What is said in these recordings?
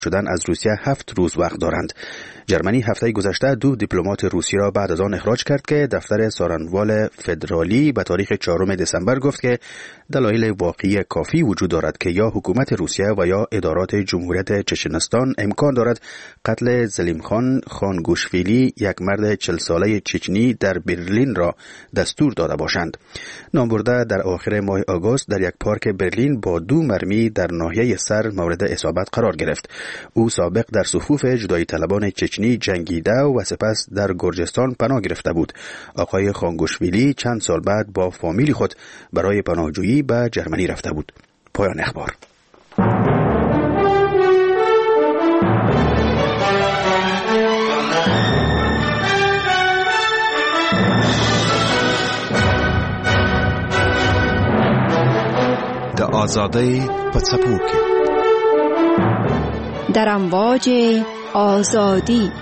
شدن از روسیه 7 روز وقت دارند. جرمنی هفته گذشته 2 دیپلمات روسی را بعد از آن اخراج کرد که دفتر سارنوال فدرالی به تاریخ 4 دسامبر گفت که دلایل واقعی کافی وجود دارد که یا حکومت روسیه و یا ادارات جمهوریت چچنستان امکان دارد قتل زلیمخان خانگوشویلی، یک مرد 40 ساله چچنی در برلین را دستور داده باشند. نامبرده در آخر ماه آگوست در یک پارک برلین با 2 مرمی در ناحیه سر مورد اصابت قرار گرفت. او سابق در صفوف جدایی طلبان چچنی جنگیده و سپس در گرجستان پناه گرفته بود. آقای خانگوشویلی چند سال بعد با فامیل خود برای پناهجویی به جرمنی رفته بود. پایان اخبار. د آزادۍ په څپو کې در امواج آزادی.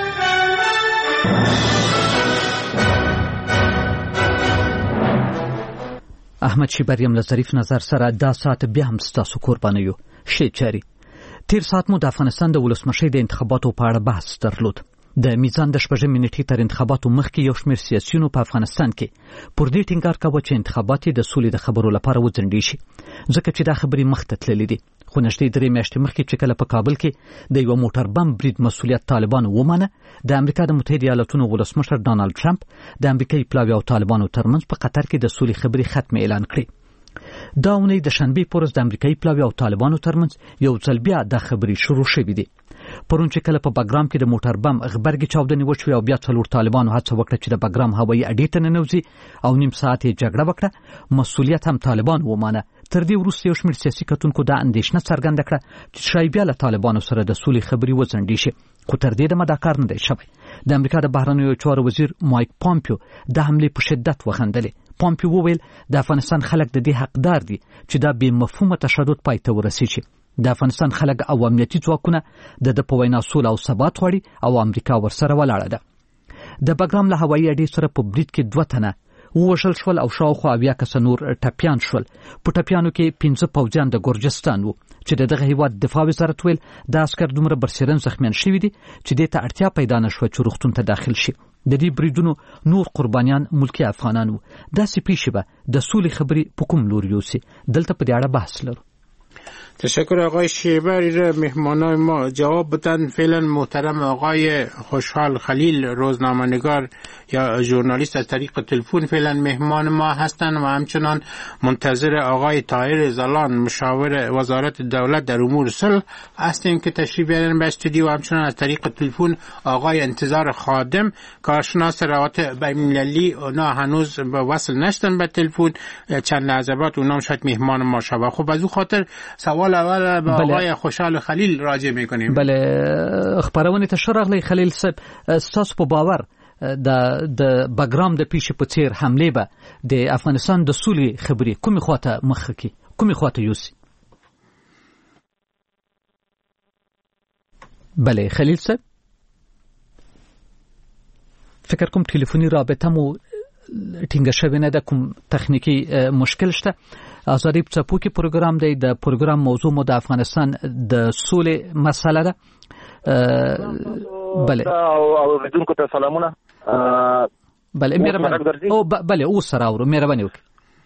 احمد شیبریم له ظریف نظر سره دا ساعت بیا هم ستاسو قربانه یو. شی چاري تیر ساعت مو د افغانستان د ولسمشۍ د انتخاباتو په اړه بحث درلود. د میزان د شپږم منټې تر انتخاباتو مخکې یو شمېر سیاسیونو په افغانستان کې پر دې ټینګار کاوه چې انتخابات د سولې د خبرو لپاره وځنډي شي، ځکه چې دا خبرې مخته تللې دي. خو نږدې 3 میاشتې مخکې چې کله په کابل کې د یو موټر بم برید مسؤلیت طالبانو ومانه، د امریکا د متحده ایالاتونو ولسمشر ډانلډ ټرمپ د امریکایي پلاوي او طالبانو ترمنځ په قطر کې د سولې خبرې ختم اعلان کړې. دا اونۍ د شنبې پر ورځ د امریکایي پلاوي او طالبانو ترمنځ یو ځل بیا د خبرې شروع شوې دي. پرون چې کله په بګرام کې د موټر بم غبرګي چاودنې وشوې او بیا 4 طالبانو هڅه وکړه چې د بګرام هوایي اډې ته ننوځي او نیم ساعت یې جګړه وکړه، مسؤلیت هم طالبان ومانه. تر دې وروسته یو شمېر سیاسي کتونکو دا اندېښنه څرګنده کړه چې شاید بیا له طالبانو سره د سولې خبرې وځنډي شي، خو تر دې دمه دا کار نه دی شوی. د امریکا د بهرنیو چارو وزیر مایک پامپیو د حملې په شدت وخندلې. پامپیو وویل د افغانستان خلک د دې حقدار دي چې دا بې مفهومه تشدد پای ته ورسیږي. د افغانستان خلک او امنیتي ځواکونه د په وینا سوله او ثبات غواړي او امریکا ورسره ولاړه ده. د بګرام له هوایي اډې سره په برید کې 2 تنه ووژل شول او شاوخوا 80 کسه نور ټپیان شول. په ټپیانو کې 15 پوځیان د ګرجستان وو چې دغه هیواد دفاع وزارت ویل د عسكر دومره برسېرن زخمیان شوي دي چې دې ته اړتیا پیدا نشوه چې روغتون ته داخل شي. د دې بریدونو نور قربانیان ملکی افغانان وو. داسې پیښې به د سولې خبرې په کوم لور یوسي؟ دلته په دې اړه بحث لرو. تشکر آقای شیبری. مهمانای ما جواب بدن. فعلا محترم آقای خوشحال خلیل روزنامه‌نگار یا ژورنالیست از طریق تلفن فعلا مهمان ما هستند و همچنان منتظر آقای طاهر زلان مشاور وزارت دولت در امور صلح هستیم که تشریف بیارن به استودیو و همچنان از طریق تلفن آقای انتظار خادم کارشناس روابط بین‌المللی. اونا هنوز به وصل نشدن به تلفن، چند لحظه بعد اونا شاید مهمان ما شوه. خب از او خاطر سوال اول به آقای خوشحال خلیل راجع میکنیم. بله، خبرونه ته شرغلی خلیل صاحب، تاسو په باور د بګرام د پیښې په څیر حمله به د افغانستان د سولې خبرې کومې خواته مخ کی، کومې خواته یوسي؟ بله خلیل صاحب، فکر کوم ټلیفوني رابطه مو ټینګه شوې نه ده، کوم تخنیکی مشکل شته. آزادی په څپو کې پروګرام دی. د پروګرام موضوع مو د افغانستان د سولې مسله ده. بله او ردونکو ته سلامونه. بله مهرباني. او بله اوس سره اورو، مهرباني وکړئ.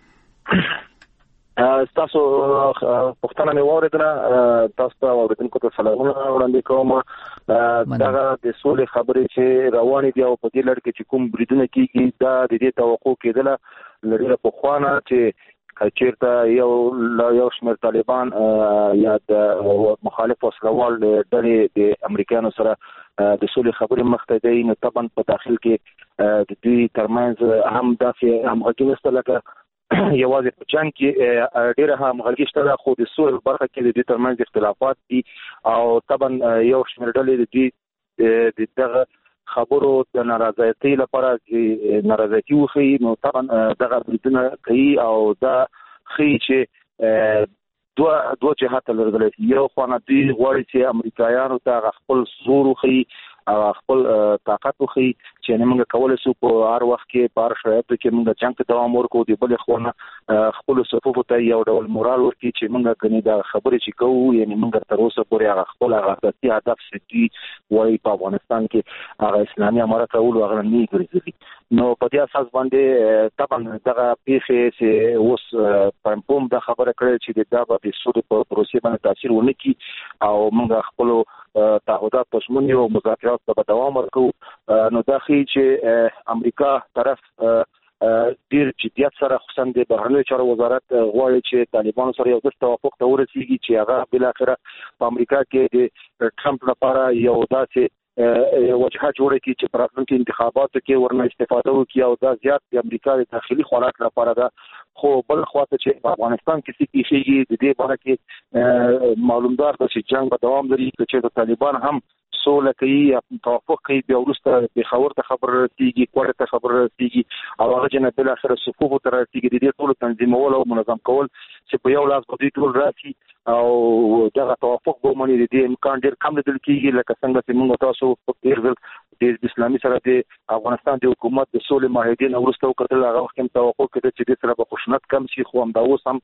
تاسو پښتنه مې واوریدله. تاسو ته اوریدونکو ته سلامونه وړاندې کوم. دغه د سولې خبرې چې روانې دي او په دې لړ کې چې کوم بریدونه کېږي دا د دې توقع کېدله له ډېره پخوانه چې چیرته یو شمېر طالبان یا د مخالف وسلوال ډلې د امریکایانو سره د سولې خبرې مخته دی، نو طبعا په داخل کې د دوی ترمنځ هم داسې همغږي نشته لکه یوازې په جنګ کې ډېره همغږي شته ده، خو د سولې برخه کې د دوی ترمنځ اختلافات دي او طبعا یو شمېر ډلې د دوی د دغه خبرو د نارضایتۍ لپاره چې نارضایتي وښیي، نو طبعا دغه بریدونه کوي او دا ښیي چې دوه جهات لري. یو خوا نه دوی غواړي چې امریکایانو ته خپل زور وښیي خپل طاقت وخی چې موږ کولای شو په هر وخت کې په هر شرایطو کې موږ جنگ ته دوام ورکړو د بل خونه خپل صفوف ته یو ډول مورال ورکړي چې موږ کني دا خبرې چې کوو یعنی موږ تر اوسه پورې هغه خپل غلطي هدف سدي وای په افغانستان کې هغه اسلامي امارت راول هغه نه ګرځي نو په دې اساس باندې طبعا دغه پیښه چې اوس پمپوم د خبره کړې چې دا به د سود په پروسې باندې تاثیر ونه کړي او موږ خپل تعهدات پښمن یو مذاکرات په دوام ورکړو نو دا خي چې امریکا طرف ډیر جديت سره خصوصا د بهرنیو چارو وزارت غواړي چې طالبانو سره یو د توافق ته ورسیږي چې هغه بل اخره په امریکا کې د ټرمپ لپاره یو داسې وجهه جوړه کی چې پر راتلونکي انتخاباتو کې ورنه استفاده وکړي او دا زیات د امریکا د داخلي حالات لپاره دا خو بل خواته چې په افغانستان کې څه کیږي د دې باره کې معلومدار ده چې جنگ به دوام لري چې طالبان هم سوله کوي توافق کوي بیا ورسته به خبر ته خبر رسیږي کوړه ته خبر رسیږي او هغه جن بل اخر صفوف ته رسیږي د دې ټول تنظیمول او منظم کول چې په یو لاس باندې ټول راسي او دغه توافق به مونږ د امکان ډیر کم لیدل کیږي لکه څنګه چې موږ تاسو په ډیر ځل د اسلامي سره د افغانستان د حکومت د سولې معاهدې نو ورسته وکړل هغه وخت هم توقع کړی چې د سره به خشونت کم شي خو هم دا اوس هم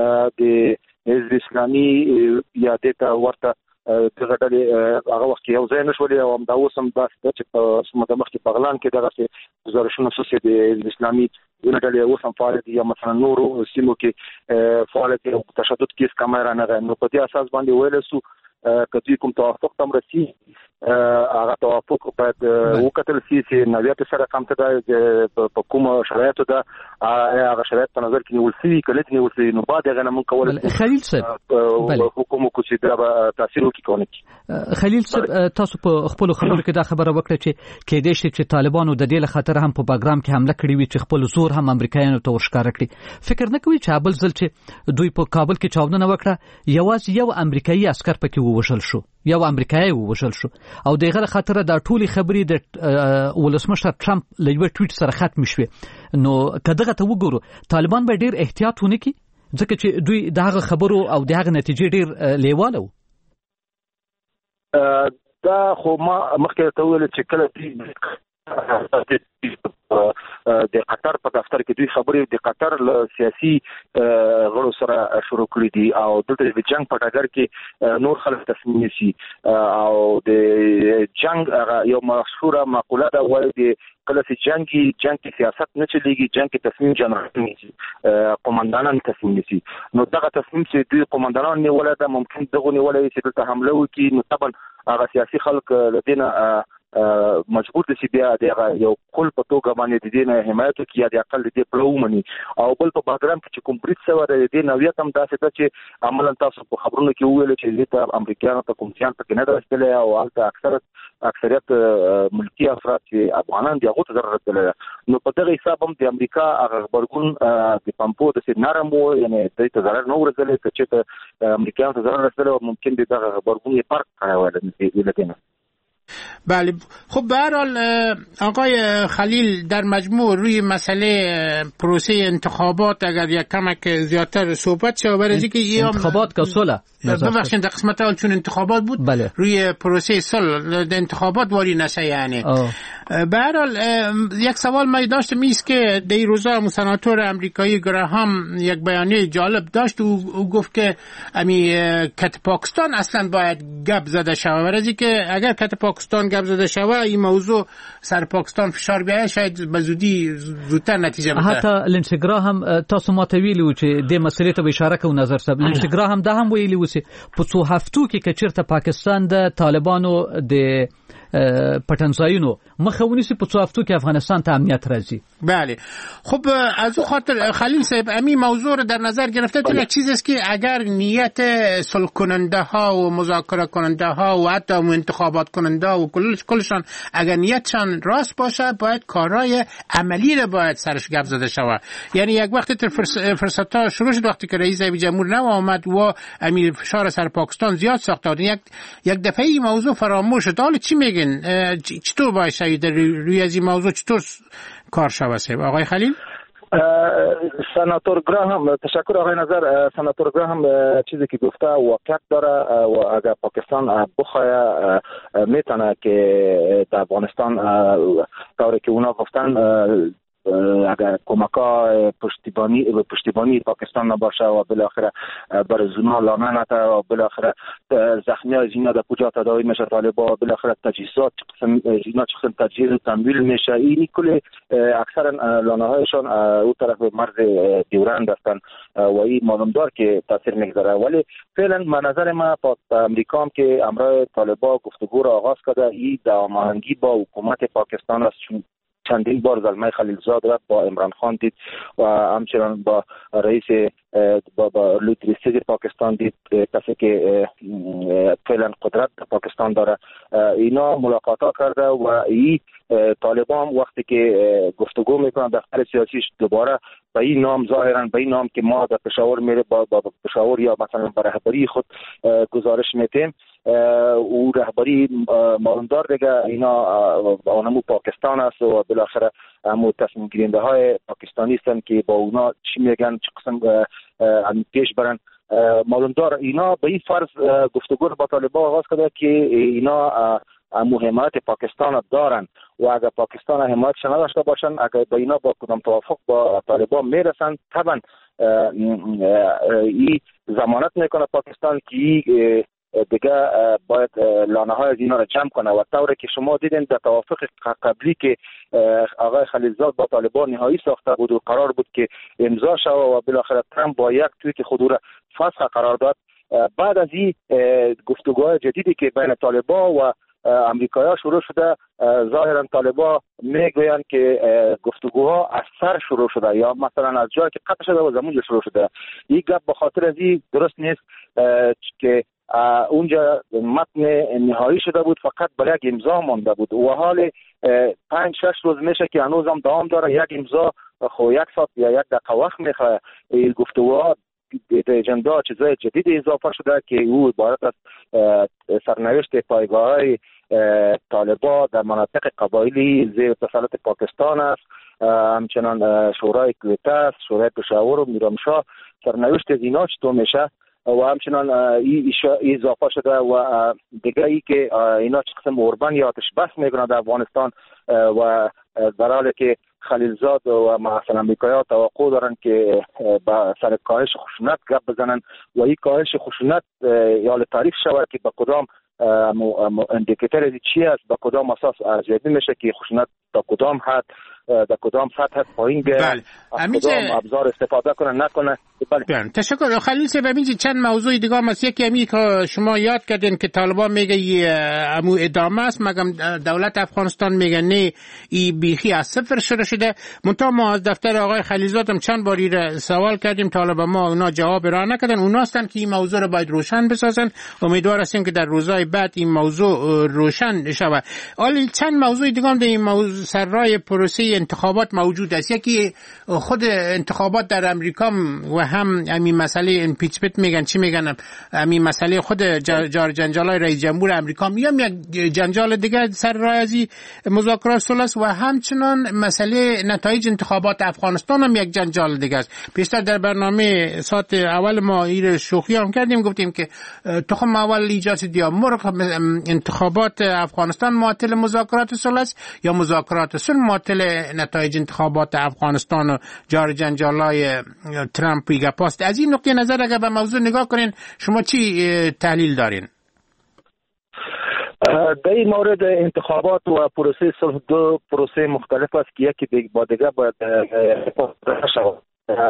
د اسلامي یا د ورته دغه ډلې هغه وخت یو ځای نشولې او هم دا اوس هم چې په سمده مخ کې بغلان کې دغه گزارشونه سوسي د اسلامي ډلې اوس هم فعالیت یا مثلا نورو سیمو کې فعالیت او تشدد کیس کمره نه ده نو په دې اساس باندې ویل سو کدی کوم توافق تم رسی هغه توافق باید وکتل شي چې نویات سره کم ته په کوم شرایطو ده هغه شرایط په نظر کې نیول شي کله چې نیول شي نو بعد هغه موږ کول خلیل صاحب حکومت کو چې دا تاثیر وکړي خلیل صاحب تاسو په خپل خبرو کې دا خبره وکړه چې کې دې چې طالبانو د دې لخطر هم په باګرام کې حمله کړې وي چې خپل زور هم امریکایانو ته ورشکاره کړي فکر نه کوي چې ابل ځل چې دوی په کابل کې چاودنه وکړه یوازې یو امریکایي عسكر پکې ووژل شو یو امریکایي ووژل شو او دغه خاطر دا ټولي خبرې د ولسمشر ټرمپ له یو ټویټ سره ختم شوه نو کداغه ته وګورو طالبان به ډیر احتیاط ونه کی ځکه چې دوی دغه خبرو او دغه نتیجې ډیر لیواله دا خو ما مخکې ته ویل چې کله د قطر په دفتر کې دوی خبرې د قطر له سیاسي غړو سره شروع کړې دي او د جنگ په ډګر کې نور خلک تصمیم نیسي او د جنگ یو مشهوره مقوله ده وایي د کله چې جنگ کې سیاست نه چلیږي جنگ کې تصمیم جنرال نیسي قومندانان تصمیم نیسي نو دغه تصمیم چې دوی قومندانان نیولای ده ممکن دغه نیولای چې دلته حمله وکړي نو طبعا هغه سیاسي خلک لدينا مجبور دي چې بیا د یو کل په توګه باندې د دې نه حمایت کوي یا د اقل د پلومني او بل په باګرام کې چې کوم بریټ سره د دې نویت هم داسې ده چې عملاً تاسو په خبرونو کې ویل چې د امریکایانو ته کوم ځان په کنده راستلې او هلته اکثریت ملکی افراد چې افغانان دي هغه ته ضرورت لري نو په دغه حساب هم د امریکا هغه خبرګون د پمپو د نرم وو یعنی د ته ضرر نه ورسېږي چې امریکایانو ته ضرر رسېږي ممکن دغه خبرګون یې فرق کوي ولکه بله خب به هر حال آقای خلیل در مجموع روی مسئله پروسه انتخابات اگر یک کمک زیادتر صحبت شد برای اینکه انتخابات که صلح ببخشید در قسمت اول چون انتخابات بود بله. روی پروسه صلح انتخابات واری نشه یعنی به هر حال یک سوال من داشتم ایست که در این روزا سناتور امریکایی گراهام یک بیانیه جالب داشت او گفت که کت پاکستان اصلا باید گپ زده شود برای اینکه اگر کت پاکستان گپ زده شود این موضوع سر پاکستان فشار بیاید شاید به زودی زودتر نتیجه بده حتی لینسي ګراهم تاسو ماته ویلو چې د مسلې ته اشاره کوو نظر صاحب لینسي ګراهم دا هم ویلي و چې په څو هفتو کې چیرته پاکستان د طالبانو د پټنځایونو مخاوني سي په څو هفتو کې افغانستان ته امنیت راځي بله خب از اون خاطر خلیل صاحب همین موضوع رو در نظر گرفته تو یک چیزی است که اگر نیت صلح کننده ها و مذاکره کننده ها و حتی انتخابات کننده و کلشان اگر نیتشان راست باشه باید کارهای عملی رو باید سرش گپ زده شود یعنی یک وقتی فرصت ها شروع شد وقتی که رئیس جمهور نو آمد و امیر فشار سر پاکستان زیاد ساخته یک دفعه این موضوع فراموش شد حالا چی میگن چطور باید شاید روی از این موضوع چطور کار شود آقای خلیل سناتور گراهام تشکر آقای نظر سناتور گراهام چیزی که گفته واقعیت داره و اگر پاکستان بخواه میتونه که در افغانستان طوری که اونا گفتن اگر کمک‌ها پشتیبانی پاکستان نباشه و بالاخره بر زنا لانه نته و بالاخره زخمیای زینا در کجا تداوی میشه طالبا بالاخره تجهیزات زینا چقدر تجهیز و تمویل میشه این کل اکثرا لانه هایشان او طرف مرز دیورند هستن و این معلوم دار که تاثیر میگذاره ولی فعلا من نظر ما امریکا هم که امرای طالبا گفتگو را آغاز کرده این در هماهنگی با حکومت پاکستان است چون چندین بار زلمه خلیلزاد را با عمران خان دید و همچنان با رئیس با لوتریستی پاکستان دید کسی که فعلا قدرت پاکستان داره اینا ملاقات کرده و این طالبان وقتی که گفتگو میکنن دفتر سیاسیش دوباره به این نام ظاهرا به این نام که ما در پشاور میره با پشاور یا مثلا به رهبری خود گزارش میتیم او رهبری معلومدار دیگه اینا آنمو پاکستان است و بالاخره همو تصمیم گیرنده های پاکستانی هستن که با اونا چی میگن چه قسم پیش برن معلومدار اینا به این فرض گفتگو با طالبان آغاز کرده که اینا حمایت پاکستان دارن و اگر پاکستان حمایتش نداشته باشن اگر با اینا با کدام توافق با طالبان میرسن طبعا این ضمانت میکنه پاکستان که دیگه باید لانه های از اینا را جمع کنه و طوری که شما دیدین در توافق قبلی که آقای خلیلزاد با طالبان نهایی ساخته بود و قرار بود که امضا شود و بالاخره ترامپ با یک توییت خود را فسخ قرار داد بعد از این گفتگوهای جدیدی که بین طالبان و امریکایی‌ها شروع شده ظاهرا طالبان میگویند که گفتگوها از سر شروع شده یا مثلا از جایی که قطع شده و زمونجا شروع شده این گپ به خاطر از این درست نیست که اونجا متن نهایی شده بود فقط برای یک امضا مانده بود و حال 5-6 روز میشه که هنوز هم دوام داره یک امضا خو یک ساعت یا یک دقیقه وقت میخواد این گفتگوها اجنده چیزای جدید اضافه شده که او عبارت از سرنوشت پایگاه‌های طالبان در مناطق قبایلی زیر تسلط پاکستان است همچنان شورای کویت است شورای پشاور و میرامشاه سرنوشت از اینا چطور میشه و همچنان این اضافه شده و دیگه ای که اینا چه قسم اوربن یا آتش بس میکنن در افغانستان و در حالی که خلیلزاد و مثلا امریکایی‌ها توقع دارن که با سر کاهش خشونت گپ بزنن و این کاهش خشونت یا تعریف شود که با کدام اندیکاتور چی است با کدام اساس ارزیابی میشه که خشونت تا کدام حد در کدام سطح پایین بیاد از کدام ابزار استفاده کنه نکنه. بله تشکر خلیل صاحب. همین چند موضوع دیگه هم است. یکی همین که شما یاد کردین که طالبان میگه امو ادامه است مگم دولت افغانستان میگه نه این بیخی از صفر شروع شده. منتها ما از دفتر آقای خلیلزاد هم چند باری سوال کردیم طالبان ما اونا جواب را نکردن. اونا هستن که این موضوع رو باید روشن بسازن. امیدوار هستیم که در روزهای بعد این موضوع روشن شود. ولی چند موضوع دیگه هم در این موضوع سرای پروسه انتخابات موجود است. یکی خود انتخابات در امریکا و هم همین مسئله امپیچمنت میگن چی میگن همین مسئله خود جار جنجالای رئیس جمهور امریکا میام یک جنجال دیگه سر راه ازی مذاکرات صلح و همچنان مسئله نتایج انتخابات افغانستان هم یک جنجال دیگه است. پیشتر در برنامه ساعت اول ما این شوخی هم کردیم گفتیم که تخم اول ایجاد دیا مرغ انتخابات افغانستان معطل مذاکرات صلح است یا مذاکرات صلح معطل نتایج انتخابات افغانستان و جار جنجالای ترامپ گپاست. از این نقطه نظر اگر به موضوع نگاه کنین شما چی تحلیل دارین؟ در این مورد انتخابات و پروسه صلح دو پروسه مختلف است که یکی با دیگه باید شود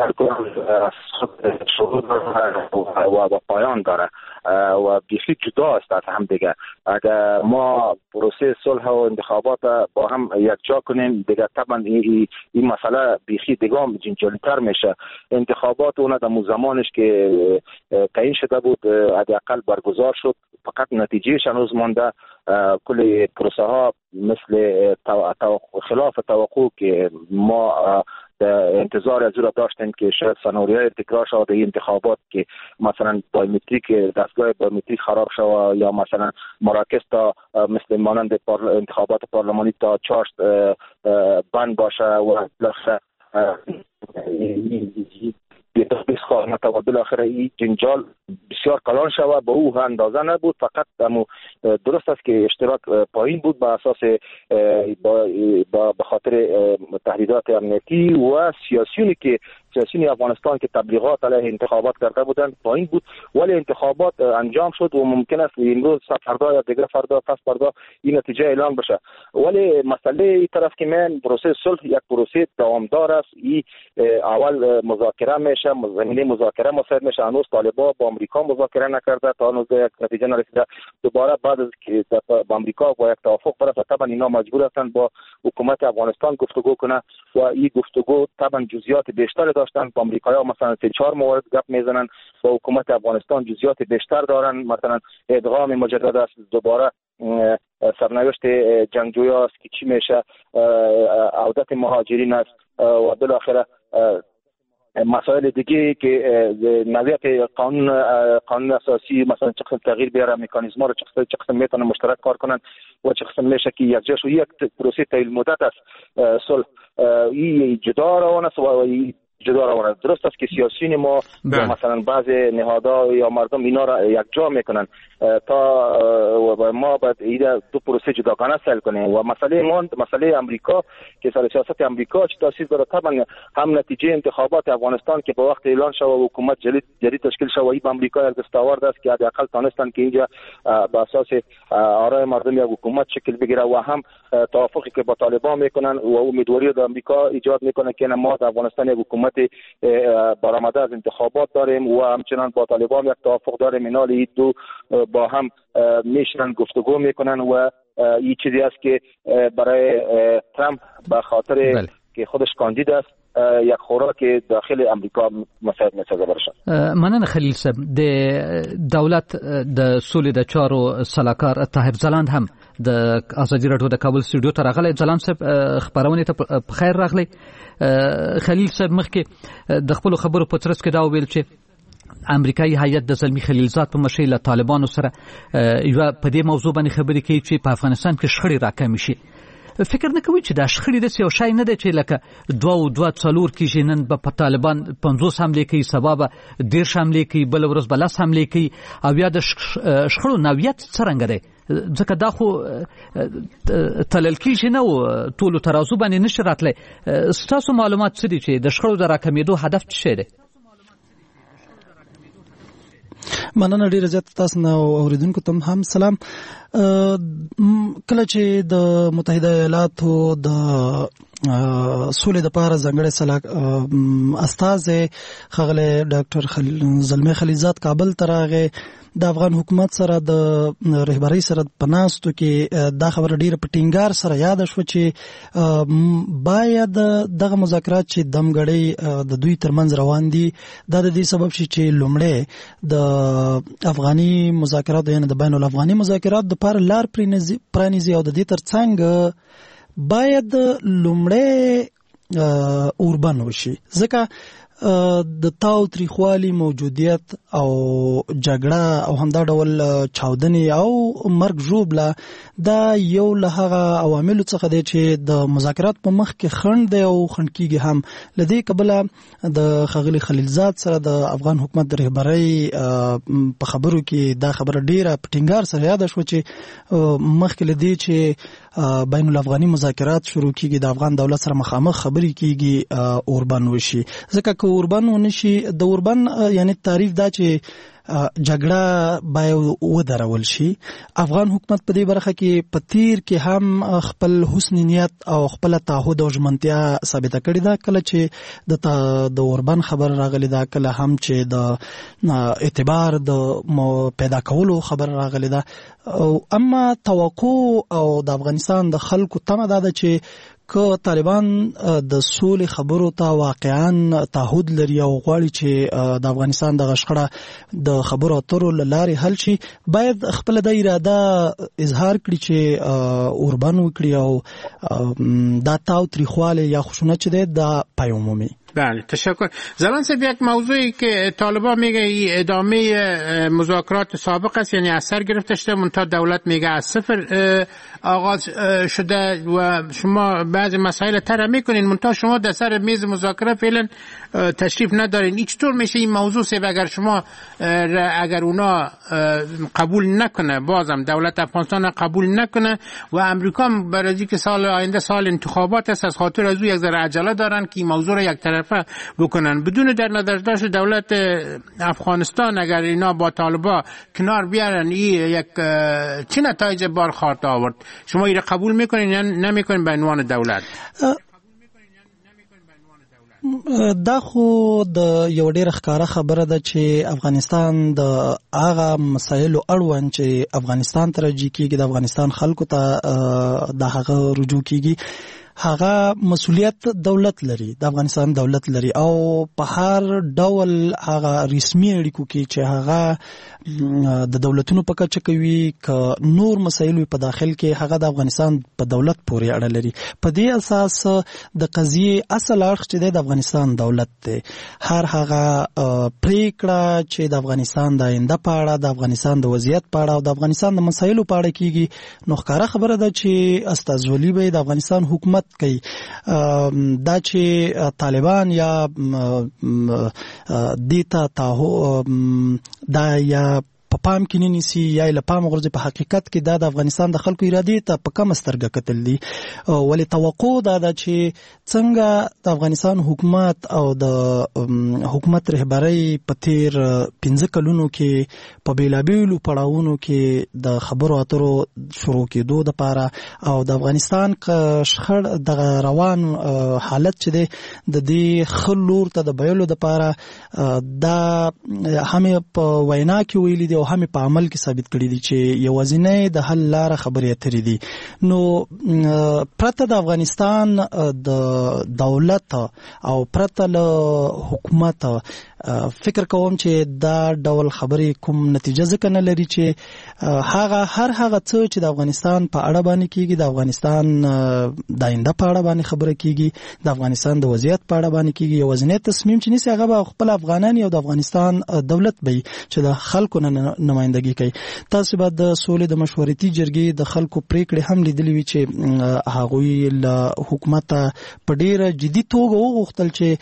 و پایان داره و بیخی جدا است از هم دیگه. اگر ما پروسه صلح و انتخابات با هم یکجا کنیم دیگه طبعا این مسئله بیخی دیگه هم جنجالی‌تر میشه. انتخابات اون در زمانش که تعیین شده بود حداقل برگزار شد فقط نتیجهش هنوز مانده. کل پروسه ها مثل خلاف توقع که ما انتظار از او داشتیم که شاید سناریوی تکرار شود این انتخابات که مثلا بایومتریک دستگاه بایومتریک خراب شود یا مثلا مراکز تا مثل مانند انتخابات پارلمانی تا چارت بند باشه و تخصیص خواهد و بالاخره این جنجال بسیار کلان شود. به او اندازه نبود، فقط درست است که اشتراک پایین بود به اساس به خاطر تهدیدات امنیتی و سیاسیون افغانستان که تبلیغات علیه انتخابات کرده بودند پایین بود، ولی انتخابات انجام شد و ممکن است امروز فردا یا دیگر فردا پس فردا این نتیجه اعلام بشه. ولی مسئله این طرف که من پروسه صلح یک پروسه دوامدار است. این اول مذاکره میشه، زمینه مذاکره مساعد میشه. هنوز طالبان با آمریکا مذاکره نکرده، تا هنوز یک نتیجه نرسیده. دوباره بعد از که با آمریکا با یک توافق برسه، طبعا اینا مجبور هستند با حکومت افغانستان گفتگو کنه و این گفتگو طبعا جزئیات بیشتر داشتن. با آمریکایی‌ها مثلا 3-4 مورد گپ میزنن، با حکومت افغانستان جزئیات بیشتر دارن، مثلا ادغام مجدد است، دوباره سرنوشت جنگجویان است که چی میشه، عودت مهاجرین است و بالاخره مسائل دیگه که نوعیت قانون اساسی مثلا چه قسم تغییر بیاره، مکانیزم‌ها رو چه قسم میتونه مشترک کار کنن و چه قسم میشه که یک جاش یک پروسه طویل مدت است صلح این جدا روان است و جدا روان است. درست است که سیاسیون ما مثلا بعض نهادها یا مردم اینا را یک جا میکنن تا ما باید این دو پروسه جداگانه حل کنیم و مسئله امریکا که سر سیاست امریکا چه تاثیر داره. طبعا هم نتیجه انتخابات افغانستان که با وقت اعلان شد و حکومت جدید تشکیل شد و این امریکا یک دستاورد است که حداقل تونستن که اینجا با اساس آرای مردم یک حکومت شکل بگیره و هم توافقی که با طالبان میکنن و امیدواری در امریکا ایجاد میکنه که ما در افغانستان یک حکومت برآمده از انتخابات داریم و همچنان با طالبان یک توافق داریم. اینا دو با هم میشنن گفتگو میکنن و این چیزی است که برای ترامپ به خاطر که خودش کاندید است یک خوراک داخل امریکا مساعد میسازه برشان. مننه خلیل صاحب. د دولت د سولې د چارو سلاکار طاهر ځلاند هم د ازادي راډیو د کابل سټوډیو ته راغلی. ځلاند صاحب خبرونه ته بخیر راغلی. خلیل صاحب مخکې د خپل خبرو په ترڅ کې دا ویل چې امریکایي هیئت د زلمی خلیلزاد په مشرۍ له طالبانو سره یو په دې موضوع باندې خبرې کوي چې په افغانستان کې شخړې راکمې شي. فکر نه کوي چې دا شخړې داسې یو شی نه دی چې لکه 2 کېږي، نن به په طالبان 50 حملې کوي، سبا به 10 حملې کوي، بل ورځ به 10 حملې کوي او بیا د شخړو نوعیت څرنګه دی؟ ځکه دا خو تلل کېږي نه و ټولو ترازو باندې نشي راتلی. ستاسو معلومات څه دي چې د شخړو د راکمېدو هدف څه شی دی؟ مننه ډیره زیاته تاسو نه اوریدونکو ته هم سلام. کله چې د متحده ایالاتو د سولې د پاره ځنګړی استازی ښاغلی ډاکټر زلمی خلیلزاد کابل ته راغی، د افغان حکومت سره د رهبرۍ سره په ناستو کې دا خبره ډیره په ټینګار سره یاد شوه چې باید دغه مذاکرات چې دمګړی د دوی ترمنځ روان دي دا د دې سبب شي چې لومړی د افغاني مذاکرات یعنی د بین الافغاني مذاکرات د پاره لار پرانیزي او د دې ترڅنګ باید لومړی اوربن وشي. ځکه د تاوتریخوالي موجودیت او جګړه او همدا ډول چاودنې او مرګ ژوبله دا یو له هغه عواملو څخه دی چې د مذاکرات په مخ کې خنډ دی او خنډ کېږي هم. له دې کبله د ښاغلي خلیلزاد سره د افغان حکومت د رهبرۍ په خبرو کې دا خبره ډیره په ټینګار سره یاده شوه چې مخکې له دې چې بین الافغاني مذاکرات شروع کېږي د افغان دولت سره مخامخ خبرې کېږي اوربن وشي. ځکه که اوربن ونشي د اوربن یعنی تعریف دا چې جګړه باید ودرول شي. افغان حکومت په دې برخه کې په تیر کې هم خپل حسن نیت او خپل تعهد او ژمنتیا ثابته کړې ده. کله چې د اوربن خبر راغلی ده، کله هم چې د اعتبار د پیدا کولو خبر راغلی ده. اما توقع او د افغانستان د خلکو تمه ده چې که طالبان د سولې خبرو ته واقعا تعهد لري او غواړي چې د افغانستان د شخړه د خبرو اترو له لارې حل شي، باید خپل د اراده اظهار کړي چې اوربن وکړي او دا تاوتریخوالی یا خشونت چې دی دا پای عمومي. بله تشکر. زلان صاحب یک موضوعی که طالبان میگه ادامه مذاکرات سابق است، یعنی از سر گرفته شده، منتها دولت میگه از صفر آغاز شده و شما بعضی مسائل طرح میکنین منتها شما در سر میز مذاکره فعلا تشریف ندارین. هیچ طور میشه این موضوع سه اگر اونا قبول نکنه، بازم دولت افغانستان قبول نکنه و امریکا برای که سال آینده سال انتخابات است، از خاطر از او یک ذره عجله دارن که این موضوع را یک طرفه بکنن بدون در نظر داشت دولت افغانستان اگر اینا با طالبان کنار بیارن یک چه نتایج بار خواهد آورد؟ شما این را قبول میکنین یا نمیکنین به عنوان دولت؟ دا خو د یو ډېر ښکاره خبره ده چې افغانستان د هغه مسایلو اړوند چې افغانستان ته راجع کیږي، د افغانستان خلکو ته د هغه رجوع کیږي، هغه مسؤلیت دولت لري، د افغانستان دولت لري او په هر ډول هغه رسمي اړیکو کې چې هغه د دولتونو په کچه کوي که نور مسایل په داخل کې هغه د افغانستان په دولت پورې اړه لري. په دې اساس د قضیې اصل اړخ چې د افغانستان دولت دی، هر هغه پریکړه چې د افغانستان د آینده په اړه، د افغانستان د وضعیت په اړه او د افغانستان د مسایلو په اړه کیږي، نو ښکاره خبره ده چې استازولي به د افغانستان حکومت کوي. دا چې طالبان یا دیتا تاهو دا یا په پام کې نه نیسي یا له پام غورځي، په حقیقت کې دا د افغانستان د خلکو ارادې ته په کم سترګه کتل دي. ولې توقع دا ده چې څنګه د افغانستان حکومت او د حکومت رهبرۍ په تیر 15 کلونو کې په بیلابیلو پړاوونو کې د خبرو اترو شروع کېدو دپاره او د افغانستان شخړ د روان حالت چې دی د دې ښه لور ته د بیلو دپاره دا هم په وینا کې ویلي دي او هم په عمل کې ثابت کړي دي چې یوازینۍ د حل لاره خبرې اترې دي. نو پرته د افغانستان د دولت او پرته له حکومت فکر کوم چې دا ډول خبرې کوم نتیجه ځکه نه لري چې هر هغه څه چې د افغانستان په اړه باندې کیږي، د افغانستان د آینده په اړه باندې خبره کیږي، د افغانستان د وضعیت په اړه باندې کیږي، یوازینی تصمیم چې نیسي هغه به خپل افغانان او د افغانستان دولت به چې د خلکو نمائندګي کوي. تاسو به د سولې د مشورتي جرګې د خلکو پریکړې هم لیدلې وي چې هغوی له حکومت په ډیره جدي توګه وغوښتل چې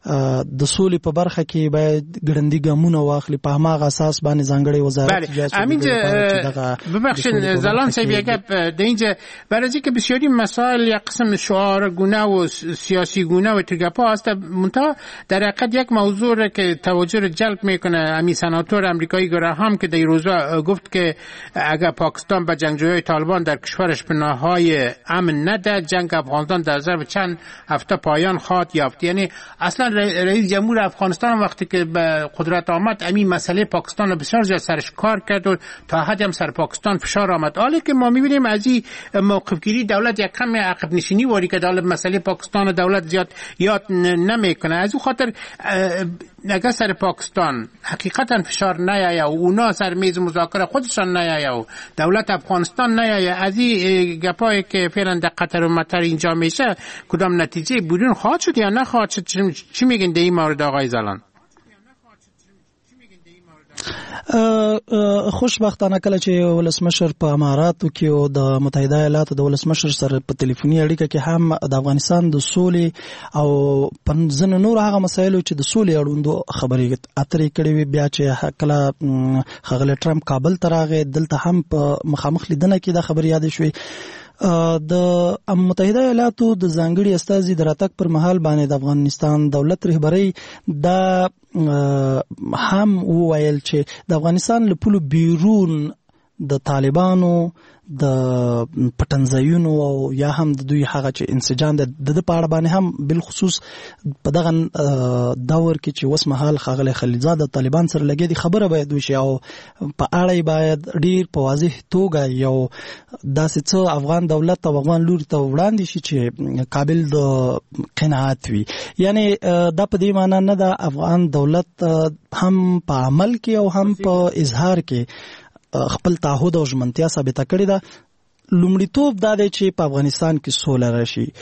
د سولې په برخه کې باید ګړندي ګامونه واخلي، په هماغه اساس باندې ځانګړی وزارت امینجا ببخشید زلان صاحب یک در اینجا برای که بسیاری مسائل یک قسم شعار گونه و سیاسی گونه و ترگپا هست، منتها در حقیقت یک موضوع را که توجه را جلب میکنه امی سناتور امریکایی گراهام که در روزا گفت که اگر پاکستان به جنگجویان طالبان در کشورش پناههای امن نده، جنگ افغانستان در ظرف چند هفته پایان خواهد یافت. یعنی اصلا رئیس جمهور افغانستان وقتی که به قدرت آمد همین مسئله پاکستان رو بسیار زیاد سرش کار کرد و تا حدی هم سر پاکستان فشار آمد. حالا که ما میبینیم از این موقف گیری دولت یک کمی عقب نشینی واری که دولت مسئله پاکستان دولت زیاد یاد نمیکنه. از اون خاطر اگر سر پاکستان حقیقتا فشار نیاید و اونا سر میز مذاکره خودشان نیاید و دولت افغانستان نیاید، از این گپایی که فعلا در قطر و مطر اینجا میشه کدام نتیجه بیرون خواهد شد یا نخواهد شد؟ چی میگین در این مورد آقای زلان؟ خوشبختانه کله چې ولسمشر په اماراتو کې او د متحده ایالاتو د ولسمشر سره په ټلیفوني اړیکه کې هم د افغانستان د سولې او ځینو نور هغه مسایلو چې د سولې اړوندو خبرې اترې کړې وي، بیا چې کله ښاغلی ټرمپ کابل ته راغی دلته هم په مخامخ لیدنه کې دا خبرې یادې شوې. د متحده ایالاتو د ځانګړي استازي د راتګ پر مهال باندې د افغانستان دولت رهبرۍ دا هم وویل چې د افغانستان له پولو بیرون د طالبانو د پټنځایونو او یا هم د دوی هغه چې انسجام د په اړه باندې هم بالخصوص په دغه دور کې چې اوس مهال ښاغلی خلیلزاد د طالبان سره لګیا دي خبره باید وشي او په اړه باید ډیر په واضح توګه یو داسې څه افغان دولت او افغان لوري ته وړاندې شي چې قابل د قناعت وي. یعنی دا په دې معنی نه ده افغان دولت هم په عمل کې او هم په اظهار کې خپل تعهد او ژمنتیا ثابته کړې ده. لومړیتوب دا دی چې په افغانستان کې سوله راشي.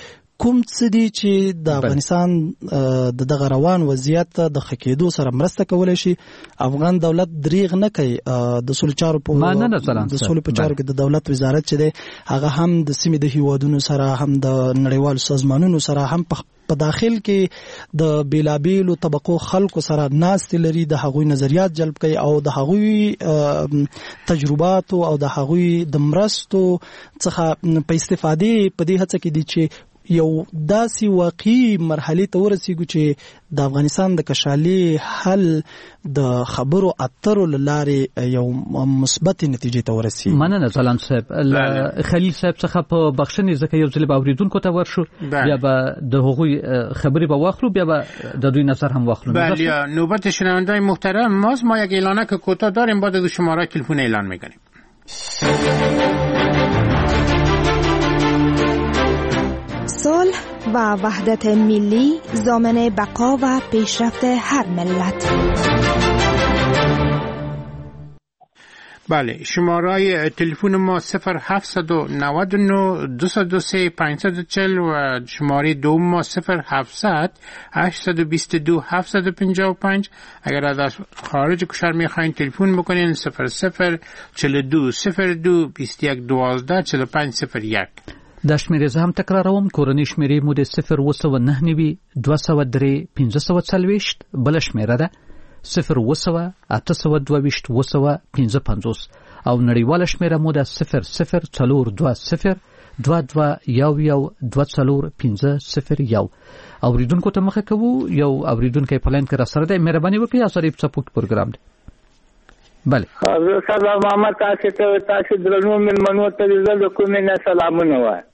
کوم څه دي چې د افغانستان د دغه روان وضعیت د خکېدو سره مرسته کولای شي؟ افغان دولت دریغ نه کوي د سولې چارو په چارو کې د دولت وزارت چې دی هغه هم د سیمې د هیوادونو سره هم د نړیوالو سازمانونو سره هم په داخل کې د بیلابیلو طبقو خلکو سره ناستې لري، د هغوی نظریات جلب کوي او د هغوی تجربات او د هغوی د مرستو څخه په استفادې په دې هڅه کې دي چې یو داسې واقعي مرحلې ته ورسیږو چې د افغانستان د کشالي حل د خبرو اترو لارې یو مثبت نتیجې ته ورسیږي. مننه ځلان صاحب. خلیل صاحب څخه په بخښنې ځکه یو ځل به اوریدونکو ته ورشو، بیا به د هغوی خبرې به واخلو، بیا به د دوی نظر هم واخلو. بله، نوبت شنونده‌های محترم ماست. ما یک اعلانک کوتاه داریم، بعد از شماره تلفن اعلان می‌کنیم. صلح و وحدت ملی ضامن بقا و پیشرفت هر ملت. بله، شماره تلفن ما 0799 203 540 و شماره دوم ما 0700 822 755. اگر از خارج کشور میخواین تلفن بکنین 00 42 02 21 12 4501. دا شمیرې زه هم تکراروم. کورنۍ شمیرې مو د 0999 203 540 بل شمیره ده 0 822 255 او نړیواله شمیره مو ده 00 22 اوریدونکو ته مخه کوو. یو اوریدونکو په لاین کې را سره ده، مهرباني وکړئ اسریب سپورت پروګرام دی. بله سلام محمد، تاسو درنو ملمنو ته د کومې نه سلامونه وای.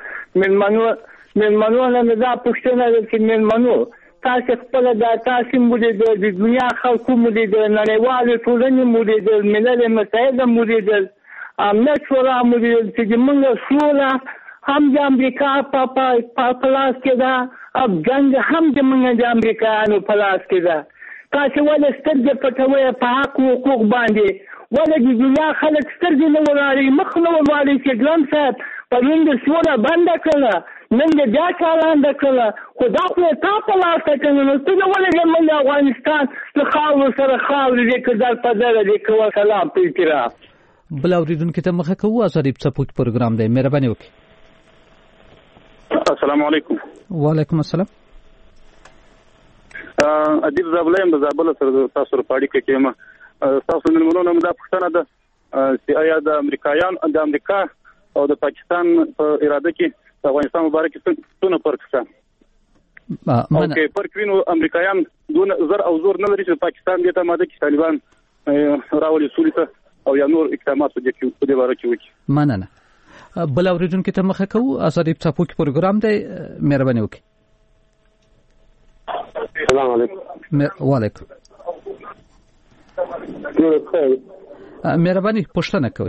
ملمنو نه دا پښتنه ده چې ملمنو تاسو خپل د تاسو مولید د دنیا خلکو مولید نړیوال ټولنې مولید ملل متحد مولید امنیت شورا مولید چې موږ سوله هم د امریکا په پلاس کې ده، افغان هم د موږ د امریکایانو پلاس کې ده. تاسو ولې سترګې پټوي په حق حقوق باندې؟ ولې د دنیا خلک سترګې نه ولاړي، مخ نه ولاړي چې ګرام صاحب پرون د سوله بنده کړه، نن د بیا چالانده کړه، خو دا خو تا په لاس کې کړه. نو ته ولې زموږ د افغانستان د خاورو سره خاورې دې که در په دره دې که وسلام په احترام. بل اوریدونکو ته مخه کوو. اسریب سپورت پروګرام دی، مهرباني وکړئ. السلام علیکم. وعلیکم السلام. ادیب زابلیم د زابل سره تاسو پاړی کې ما تاسو نن مونږ نه دا پښتنه ده چې آیا د امریکا او د پاکستان په اراده کې د افغانستان مبارک څونه فرق شته؟ اوکې، فرق وینو امریکایان دون زر او زور نه لري چې پاکستان دې ته ماده کې طالبان راولي سولې ته او یا نور اقدامات په دې باره کې وکړي. مننه. بل اوریدونکو ته مخه کوو. اسریب سپورت پروګرام دی، مهرباني وکړئ. السلام علیکم. وعلیکم. مهرباني پوښتنه کوي.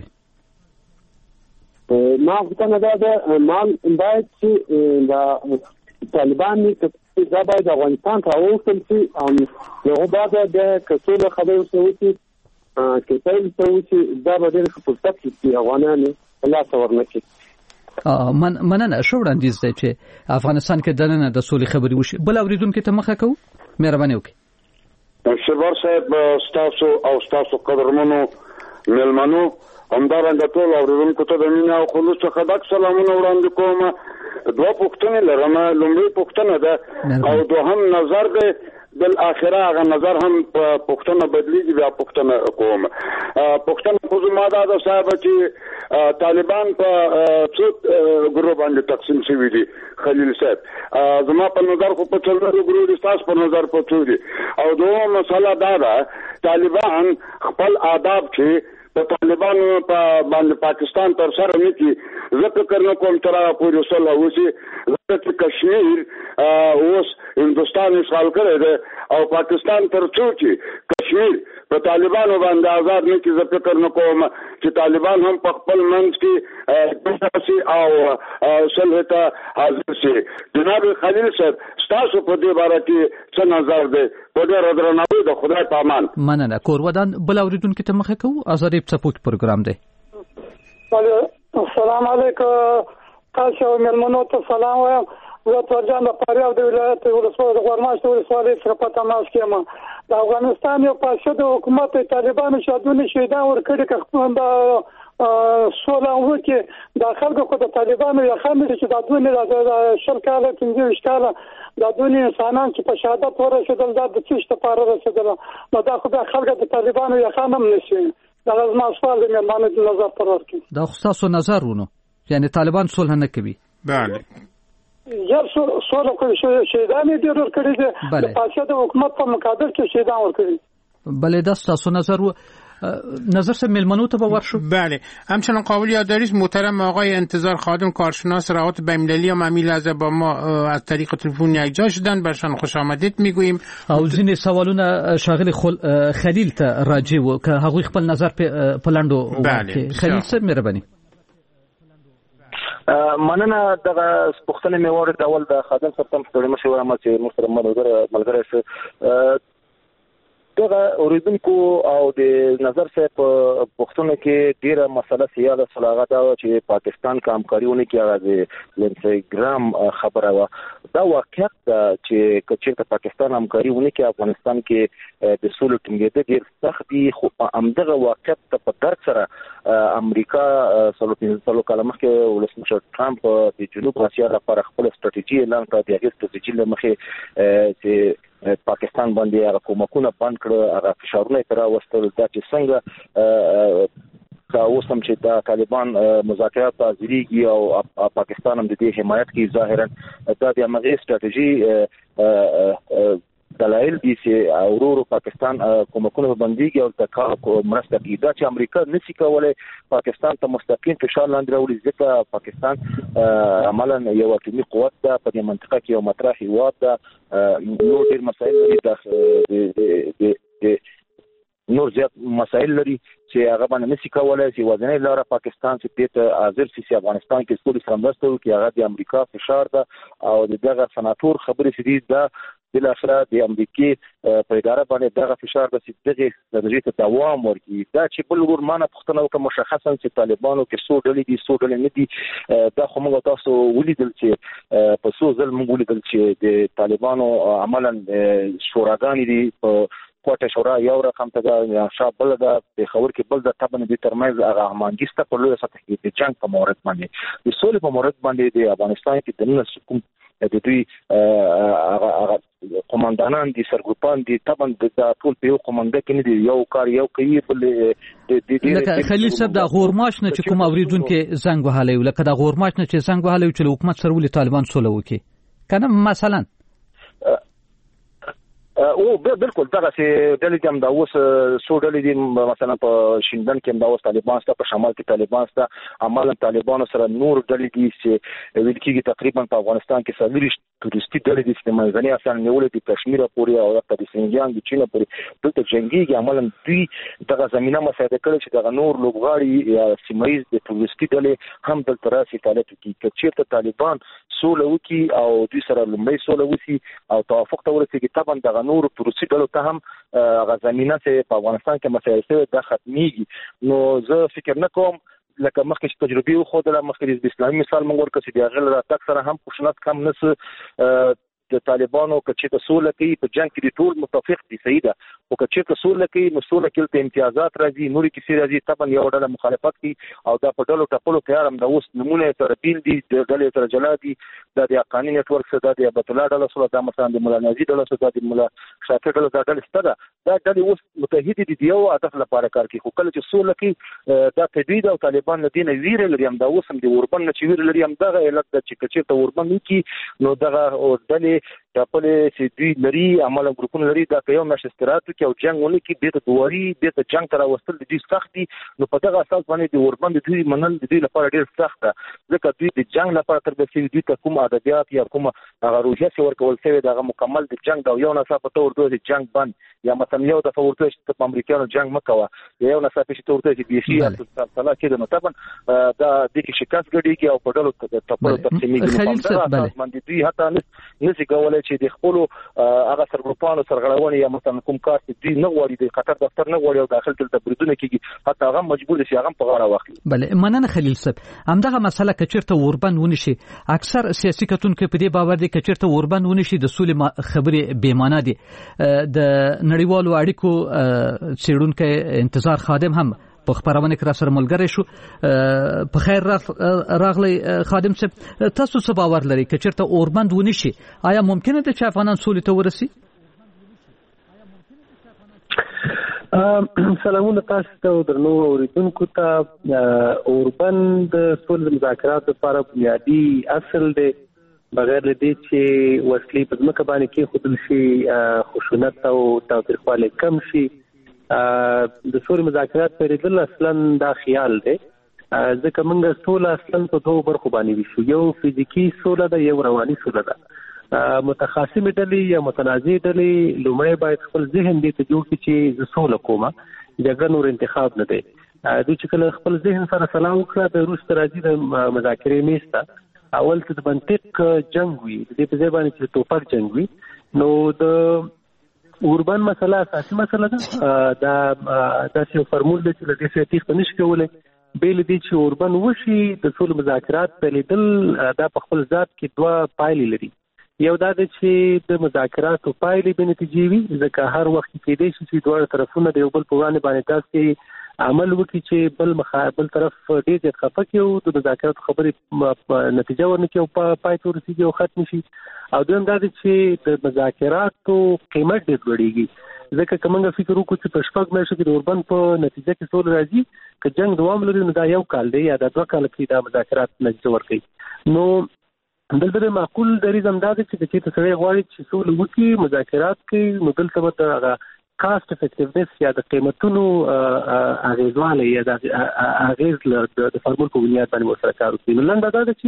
ما پوښتنه ده مال باید چې دا طالبان دا باید افغانستان ته ووصل شي او یو بعد د کڅوړه خبرو سوي چې تاسو چې دا به د فرصت چې افغانانو الله څورنه کې مننه. شو وړاندیز دی چې افغانستان کې دننه د سولې خبرې وشي. بل اوریدونکو ته مخه کوو، مهرباني وکړئ. شبر صاحب تاسو قدرمنو ملمنو همدارنګه ټول اوریدونکو ته د مینه او خلوص څخه ډک سلامونه وړاندې کوم. دوه پوښتنې لرم. لومړی پوښتنه ده او دوهم نظر ده، بل اخره هغه نظر هم پوښتنه بدلیږي، بیا پوښتنه کوم. پوښتنه خو ما دا ده صاحب چې طالبان په څو ګروپ باندې تقسیم شوي دي خلیل صاحب؟ زما په نظر خو په څلور ګروپ دي، تاسو په نظر په څو دي؟ او دوه مسله دا ده طالبان خپل آداب چې په طالبانو په باندې پاکستان تر سره نه کی زه فکر نه کوم تر پورې وصله وسی. چې کشمیر اوس هندستان اشغال کړی دی او پاکستان تر څو چې کشمیر په طالبانو باندې آزاد نه کی، زه فکر نه کوم چې طالبان هم په خپل منځ کې او صلح ته حاضر شي. جناب خلیل صاحب تاسو په دې باره کې څه نظر دی؟ په ډېر درناوي د خدای په امان. مننه. کورودان بل اوریدونکو ته مخه کوو. اسریب سپورت پروګرام دی. السلام علیکم. تاسو ملمنو ته سلام وایم. ورجان د فاریاب د ولایت ولسوالۍ د غورماشت ولسوالۍ څخه په تماس کې یم. د افغانستان یو فاسد حکومت طالبانو شادونه شهیدان ورکړي که خپل د سوله وکړي د خلکو کو د طالبانو یا خامل چې د دونه د شل کاله 15 کاله د دونه انسانان چې په شهادت ورسېدل د څه لپاره رسېدل نو دا خو د خلکو د طالبانو یا خامل نشي. دا لازم سوال دی مېرمنه د نظر پر ورکړي. دا خصوصو نظر ونه یعنی طالبان صلح نه کوي. بله یا سوله کوي شهیدان دي ورکړي دي د فاسد حکومت په مقابل کې شهیدان ورکړي. بله دا تاسو نظر سه ملمنو ته ورشو. بله همچنان قابل یاد دارید محترم آقای انتظار خادم کارشناس روابط بین‌المللی هم امیل از با ما از طریق تلفن یکجا شدن برشان خوش آمدید میگوییم. او ځینې سوالونه شاغل خلیل ته راجع و که هغوی خپل نظر په پلاندو بله خلیل صاحب مهرباني. مننه دغه پښتنه میوار د اول د خادم سپتم ستړي مشه وایم چې محترم ملګری سره دغه اوریدونکو او د نظر صاحب پښتون کې ډیره مسله سیاده سلاغه دا چې پاکستان کامکاریونه کې هغه د انستګرام خبره وا دا واقعیت چې کچېرته پاکستان همکاریونه کې افغانستان کې د سولې ټینګېدل ډیر سخت دي خو همدغه واقعیت په درد سره امریکا سلو کاله مخکې ولسمشر ټرمپ د جنوب اسیا لپاره خپل ستراتیژي اعلان کړ. د هغې ستراتیژي له مخې چې پاکستان باندې هغه کومکونه بند کړ هغه فشارونه تر واستل دا چې څنګه اوس هم چې د طالبان مذاکرات تازریږي او پاکستان هم د دې حمایت کوي ظاهرا دا د هغې ستراتیژي دلایل دي چې اورورو پاکستان کومکونه بنديږي او د کار مرسته کوي. دا چې امریکا نشي کولای پاکستان ته مستقیم فشار لاندې راوړي ځکه پاکستان عملاً یو اټومي قوت ده په دې منطقه کې یو مطرح هیواد ده. نور ډېر مسایل لري نور زیات مسایل لري چې هغه باندې نشي کولای چې وزنې لاره پاکستان چې دې حاضر شي افغانستان کې سولې سره مرسته وکړي. هغه د امریکا فشار ده او دغه سناتور خبرې چې دي دا بل اخر د امریکای په اداره باندې دغه فشار د دغه درجه ته دوام ورکړي. دا چې بل ورمانه پښتنه وکړه مشخصا چې طالبانو کې څو ډلې دي څو ډلې نه دي دا خو موږ تاسو ولیدل چې په څو ځل موږ ولیدل چې د طالبانو عملاً شوراګانې دي په کوټه شورا یو رقم ته دا شابل دا په خبر کې بل د تبن دي ترمنځ هغه مانګسته په لوی سطح کې د جنگ په مورد باندې د سولې په مورد باندې د افغانستان کې د نن حکومت د دوی قوماندانان دي سرګروپان دي تبن د ټول په یو قومانده کې نه دي یو کار یو کوي بل د خلیل صاحب د غورماش نه چې کوم اوریدونکو زنګ وهاله لکه د غورماش نه چې زنګ وهاله چې حکومت سره ولې طالبان سولې وکي کنه مثلا او بالکل دغه چې دلته هم دا اوس څو ډلې دي مثلا په شیندن کې هم دا اوس طالبان سره په شمال کې طالبان سره عملاً طالبانو سره نور ډلې دي چې ویل کېږي تقریبا په افغانستان کې سلوري تورستي ډلې دي چې منځني اسان نیولې دي کشمیر پورې او د سنجان د چین پورې دلته جنگي عملاً دوی دغه زمينه مساعده کړي چې دغه نور لوګغاړي یا سیمایز د تورستي ډلې هم دلته راسي طالب کې چې طالبان سوله وکي او دوی سره لمړی سوله وسی او توافق ته ورسېږي طبعا دغه نور تورستي ډلو ته هم غزمینه چې په افغانستان کې مسایل شوی د ختميږي. نو زه فکر نه کوم لکه مخکې تجربه خو د مخکې د اسلامي مثال موږ ورکړو چې د غل راتګ سره هم خشونت کم نس د طالبانو کچې ته سوله کوي په جنگ کې ټول متفق دي صحیح ده او کچې ته سوله کوي نو سوله کې ته امتیازات راځي نوري کې راځي طبعا یو ډله مخالفت کوي او دا په ډلو ټاپلو کې هم د اوس نمونه تر بیل دي د ډلې تر جلا دي د قانوني نتورک سره د عبد الله ډله سره د مثلا د مولا نجی ډله سره د مولا شاکر ډله د ډلې ستره دا ډلې اوس متحد دي یو هدف لپاره کار کوي خو کله چې سوله کوي دا تدوید او طالبان نه دینه ویره لري هم دا اوس هم د اوربن نه چې ویره لري هم دغه علت د چې ته اوربن کی نو دغه ډلې ټاپلې چې دوی لري عمل ګروپونه لري دا یو مشستراتو کې او جنگونه کې د دواري د جنگ تر وستل دي سخت دي نو په دغه اساس باندې د اوربن د دوی منل د دوی لپاره ډیر سخت ده ځکه دوی د جنگ لپاره تر دې دوی ته کوم ادبیات یا کوم هغه روحیه چې ورکول شوی دغه مکمل د جنگ او یو نصاب ته ورته د جنگ باندې یا مثلا یو د ورته چې په امریکایانو جنگ مکوه یو نصاب چې ورته چې بيخي اصلا کې نو طبعا دا د کې شکست غړي کې او په ډلو ټاپلو تقسیمي کې باندې دوی حتی نشي کولای چې د خپل هغه سرګروپانو سرغړونې یا مثلا کوم کار چې دوی نه غواړي د قطر دفتر نه غواړي او داخل ته بریدونه کیږي حتی هغه مجبور دي چې هغه په غاړه واخلي. بله مننه خلیل صاحب. همدغه مسله کچرته اوربند ونشي اکثر سیاسي کتونکو په دې باور دي کچرته اوربند ونشي د سولې خبرې بې معنا دي. د نړیوالو اړیکو څېړونکی انتظار خادم هم په خبرونه کې را سره ملګری شو. په خیر راغلی خادم صاحب، تاسو څه باور لرئ که چېرته اوربند ونشي آیا ممکنه ده چې افغانان سولې ته ورسي؟ سلامونه تاسو ته درنو اوریدونکو ته. اوربند د سولې مذاکراتو لپاره بنیادي اصل دی، بغیر له دې چې وسلې په ځمکه باندې کېښودل شي، خشونت او تاوتریخوالی کم شي. د سولې مذاکرات پیلېدل اصلا دا خیال دی، ځکه موږ سوله اصلا په دوو برخو باندې ویشو، یو فزیکي سوله ده، یو رواني سوله ده. متخاصمې ډلې یا متنازعې ډلې لومړی باید خپل ذهن دې ته جوړ کړي چې زه سوله کومه، جګړه نور انتخاب نه دی. دوی چې کله خپل ذهن سره سلا وکړه د وروسته راځي د مذاکرې میز ته، اول ته د منطق جنګ وي، د دې په ځای باندې چې توپک جنګ وي. نو د اوربند مسله اساسي مسله ده، دا داسې یو فرمول دی چې له دې څخه تېښته نشي کولی. بې له دې چې اوربند وشي د سولې مذاکرات پیلېدل دا په خپل ذات کې دوه پایلې لري. یو دا دی چې د مذاکراتو پایلې بې نتیجې وي، ځکه هر وخت کېدای شي چې دواړه طرفونه د یو بل په وړاندې باندې داسې عمل وکړي چې بل طرف ډېر زیات خفه کړي او د مذاکراتو خبرې نتیجه ورنکړي او پای ته ورسېږي او ختم شي. او دویم دا دی چې د مذاکراتو قیمت ډېر لوړېږي، ځکه که موږ فکر وکړو چې په 6 میاشتو کې د اوربند په نتیجه کې سوله راځي، که جنګ دوام لري نو دا 1 کال دی یا دا 2 کال کې دا مذاکرات نتیجه ورکوي. نو دلته معقول دریځ همدا دی چې چې سړی غواړي چې سوله وکړي، مذاکرات کوي، نو دلته به هغه کاست افیکټیونس یا د قیمتونو اغیزوالی یا د اغیز د فرمول په بنیاد باندې ورسره کار وکړي. نو لنډه دا ده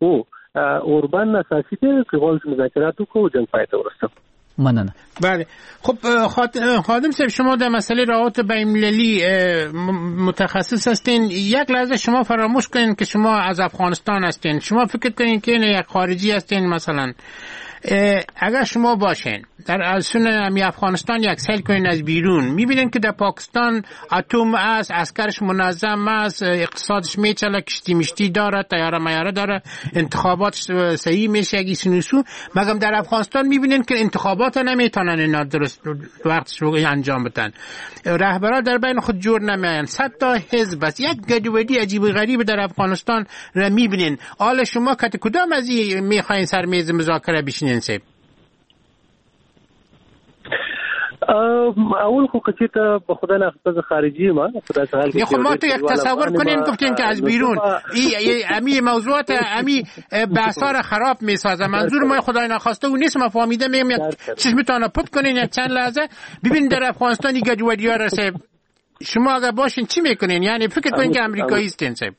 چې اوربند اساسي دی که غواړي چې مذاکرات وکړو جنګ پای ته ورسوي. مننه. بله خب خادم صاحب شما در مسئله روابط بین‌المللی متخصص هستین. یک لحظه شما فراموش کنین که شما از افغانستان هستین، شما فکر کنین که یک خارجی هستین. مثلا اگر شما باشین در ازسون افغانستان یک سیل کنین از بیرون، میبینین که در پاکستان اتم است، عسکرش منظم است، اقتصادش میچله، کشتی مشتی داره، طیاره میاره داره، انتخاباتش صحیح میشه اگه سنوسو. مگم در افغانستان میبینین که انتخابات نمیتونن اینا درست وقتش انجام بدن، رهبران در بین خود جور نمیان، 100 تا حزب است، یک گدودی عجیب و غریب در افغانستان را میبینین. حالا شما کدام از این میخواین سر میز مذاکره بشینین؟ اول خو که چیتا به خدا نخواست خارجی ما خدا سهل که خب ما تو یک تصور کنین گفتین که از بیرون امی موضوعات امی بحثا خراب میسازه. منظور ما خدای نخواسته و نیست، ما فهمیده میم یک چشمتان پت کنین یک چند لحظه ببینید در افغانستان یک گجودی ها رسه. شما اگر باشین چی میکنین؟ یعنی فکر کنین که امریکایی هستین صاحب؟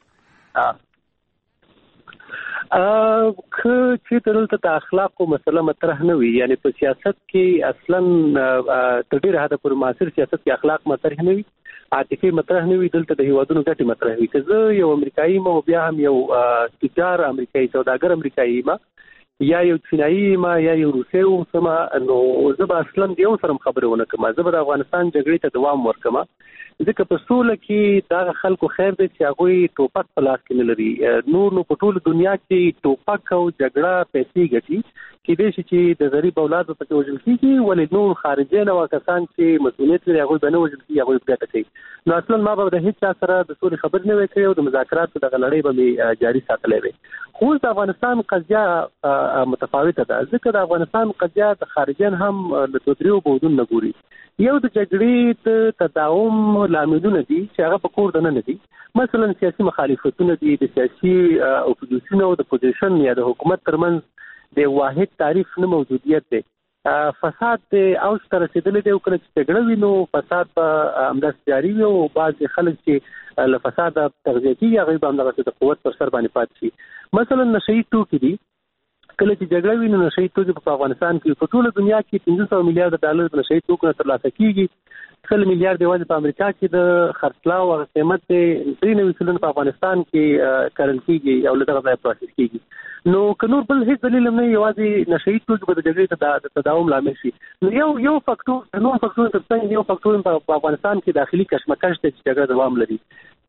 که چې دلته د اخلاقو مسله مطرح نه وي، یعنی په سیاست کې اصلا تر ډیره حده پورې معاصر سیاست کې اخلاق مطرح نه وي، عاطفي مطرح نه وي، دلته د هیوادونو ګټې مطرح وي. که زه یو امریکایي ما او بیا هم یو تجار امریکایي سوداګر امریکایي ما یا یو چینایي ما یا یو روسي اوسم، نو زه به اصلا د یو سره خبرې ونه کوم، زه به د افغانستان جګړې ته دوام ورکوم، ځکه په سوله کې دا خلکو خیر دی چې هغوی ټوپک په لاس کې نه لري. نو په ټوله دنیا کې ټوپک او جګړه پیسې ګټي، کېدای شي چې د غریب اولاد به پکې وژل کېږي، ولې نور خارجیان او کسان چې مسؤلیت لري هغوی به نه وژل کېږي، هغوی ګټه کوي. نو اصلا ما به د هېڅ چا سره د سولې خبرې نه وی کړې او د مذاکراتو دغه لړۍ به مې جاري ساتلی وي. خو د افغانستان قضیه متفاوته ده، ځکه د افغانستان قضیه د خارجیان هم له 2-3 بعدونو نه ګوري. یو د جګړې د تداوم لاملونه دي چې هغه په کور دننه دي، مثلا سیاسي مخالفتونه دي، د سیاسي اپوزیشن او د پوزیشن یا د حکومت ترمنځ د واحد تعریف نه موجودیت دی، فساد د اوج ته رسېدلی دی او کله چې جګړه وي نو فساد به همداسې جاري وي او بعضې خلک چې له فساده تغذیه کېږي هغوی به همدغسې د قوت پر سر باندې پاتې شي. مثلا نشه یي توکي دي، کله چې جګړه وي نو نشي توکي په افغانستان کې په ټوله دنیا کې 500 میلیارډ ډالر د نشي توکو ترلاسه کیږي 100 میلیارډ یوازې په امریکا کې د خرڅلاو او قیمت 93% په افغانستان کې کارل کیږي او لږه ځای پروسس کیږي نو کنور بل هیڅ دلیل نه یوازې نشي توکي په جګړې ته تداوم لامل شي نو یو فاکټور نو فاکټور ترڅنګ یو فاکټور په افغانستان کې داخلي کشمکش ته جګړه دوام لري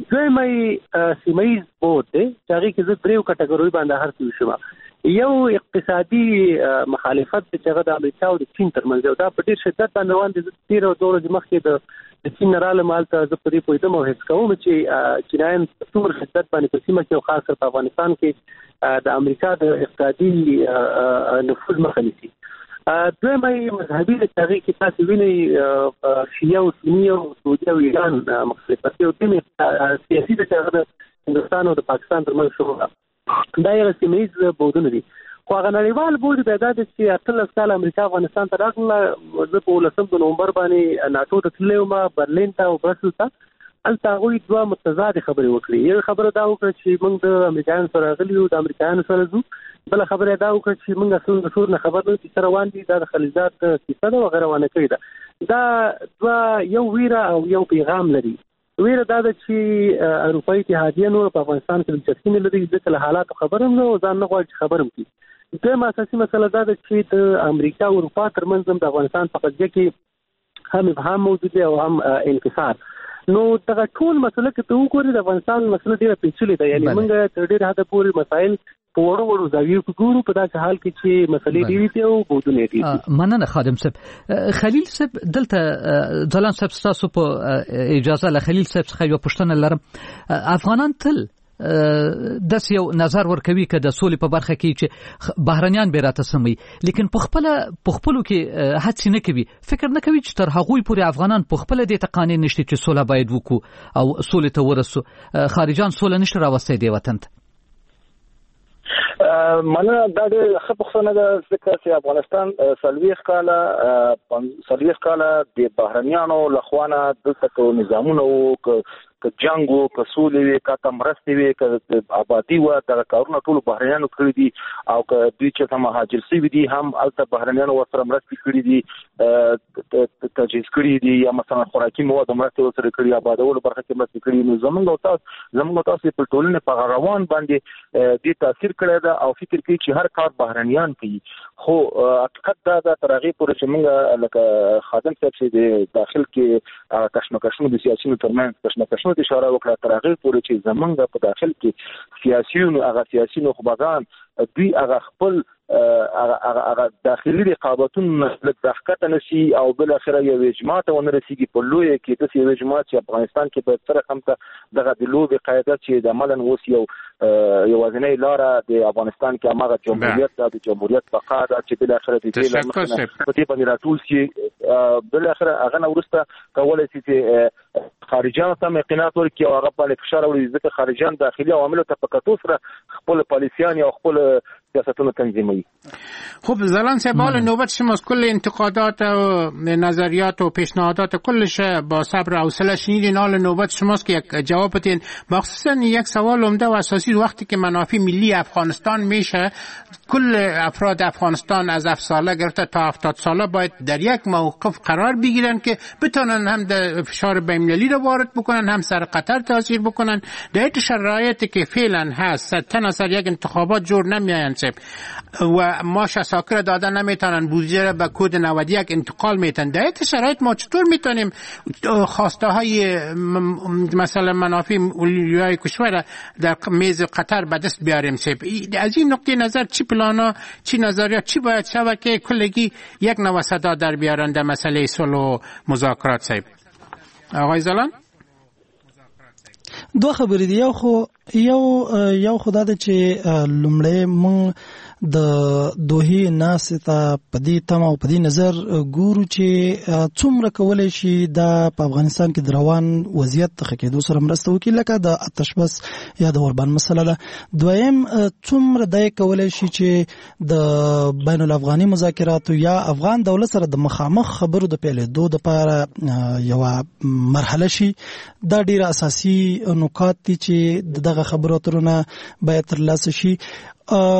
دوی سیمایي بوت دی چې هغه کې زه دریو کټګوري باندې هر څه شوم یو اقتصادي مخالفت چې هغه د امریکا او د چین ترمنځ دا په ډیر شدت باندې روان دي 13 ورځې مخکې د چین راله مالته زه په دې پوهیدم او هیڅ کوم چې چینایان څومره شدت باندې په سیمه کې او خاص په افغانستان کې د امریکا د اقتصادي نفوذ مخه نیسي دوی مذهبي لتغییر کې تاسو وینئ شیعه او سنی او سعودي او ایران مخالفت او دې سیاسي د هندوستان او د پاکستان ترمنځ شروع دا یو سیمایي بودونه دي خو هغه نړیوال بود د اعداد چې 18 کال امریکا افغانستان ته راغله زه په 19 نومبر باندې ناتو ته تللم برلین ته او برسل ته البته هغوی دوه متضاد خبرې وکړي یو خبره دا وکړه چې موږ د امریکایانو سره غلي یو د امریکایانو سره ځو بل خبره دا وکړه چې موږ اصل د شور نه خبر نه چې روان دي دا د خلیجات کیسه ده وغیره ونه کړی ده دا دوه یو ویره او یو پیغام لري ویره دا ده چې اروپایي اتحادیه نور په افغانستان کې دلچسپي نه لري ځکه له حالاتو خبرم نه او ځان نه غواړي چې خبرم کړي دویم اساسي مسله دا ده چې د امریکا او اروپا ترمنځ د افغانستان په قضیه کې هم ابهام موجود دی او هم انکسار نو دغه ټول مسله کې ته وګورئ د افغانستان مسله ډیره پیچلې ده یعنی موږ تر ډیره حده پورې مسایل په وړو زاویو کې ګورو په داسې حال کې چې مسلې ډیرې دي او بودونه دي مننه خادم صاحب خلیل صاحب دلته ځلان صاحب تاسو په اجازه له خلیل صاحب څخه یو پوښتنه لرم افغانان تل داس یو نظر ورکوي که د سولې په برخه کې چې بهرنیان به راته سمي لیکن په خپلو کې هڅې نه کوي فکر نه کوي چې تر هغوی پورې افغانان په خپل د تقانې نشته چې سوله باید وکړو او سولې ته ورسو خارجان سوله نشته راوستي دی وطن ته منه دا د خپخنه د ذکر چې افغانستان سلويخ کاله د بهرنیانو لخوانه د نظامونو که جنگ او که سولې وي که تمرستي وي که آبادی و د کارونو ټول بهرنیانو کړی دي او که دوی چې مهاجر سي دي هم الته بهرنیانو ورسره مرستې کړې دي تجهیز کړی دي یا مثلا خوراکي مواد مرستې ورسره کړی آبادولو برخه کې مرستې کړی نو زموږ تاسو په ټولنه په روان باندې دې تاثیر کړی دا او فکر کوي چې هر کار بهرنیان کوي خو حقیقت دا د ترغیب پر چې موږ لکه خادم صاحب چې د داخل کې کشمکشونو د سیاسيونو ترمنځ کشمکشونو د اشاره وکړه ترغیب پر چې زمونږ په داخل کې سیاسيونو هغه نخبگان دوی هغه خپل هغه داخلي رقابتونه لږه نشي او بل اخره یو اجماع ته ونرسیږي په لوی کې د یو اجماع چې افغانستان کې په سره هم ته دغه د لوی قاعده چې د عملاً اوس یو وزنی لاره د افغانستان کې هغه جمهوریت د جمهوریت بقا د چې بل اخره د دې په دې باندې راټول شي بل اخره هغه نورسته کولای شي چې خارجان ته مقینات ورکړي او هغه باندې فشار وړي ځکه خارجان داخلي عوامل ته په کتو سره خپل پالیسیان او خپل سیاستونه تنظیموي. خب زلان صاحب حال نوبت شماست کل انتقادات و نظریات و پیشنهادات کلش با صبر و حوصله شنیدین حال نوبت شماست که یک جواب بدین مخصوصا یک سوال عمده و اساسی وقتی که منافع ملی افغانستان میشه کل افراد افغانستان از 7 ساله گرفته تا 70 ساله باید در یک موقف قرار بگیرن که بتونن هم در فشار بین‌المللی رو وارد بکنن هم سر قطر تاثیر بکنن در این شرایطی که فعلا هست تن اثر یک انتخابات جور نمیاین و ما شساکر داده نمیتونن بودجه را به کد 91 انتقال میتن در این شرایط ما چطور میتونیم خواسته های مثلا منافع ملی کشور در میز قطر به دست بیاریم از این نقطه نظر چی پلانا چی نظریات چی باید شود که کلگی یک نوع صدا در بیارن در مسئله صلح و مذاکرات صاحب آقای زلان دوه خبرې دي یو خدای ته چې لومړی مونږ د دوه ناس ته پدې تمه او پدې نظر ګورو چې څومره کولای شي د افغانستان کې د روان وضعیت ته کېدو سره مرسته وکړي لکه د آتش بس یا د اوربان مسله ده دویم څومره دای کولای شي چې د بین الافغاني مذاکراتو یا افغان دولت سره د مخامخ خبرو د پیلېدو لپاره یو مرحله شي دا ډیره اساسي نکات دي چې دغه خبرو اترونه باید ترلاسه شي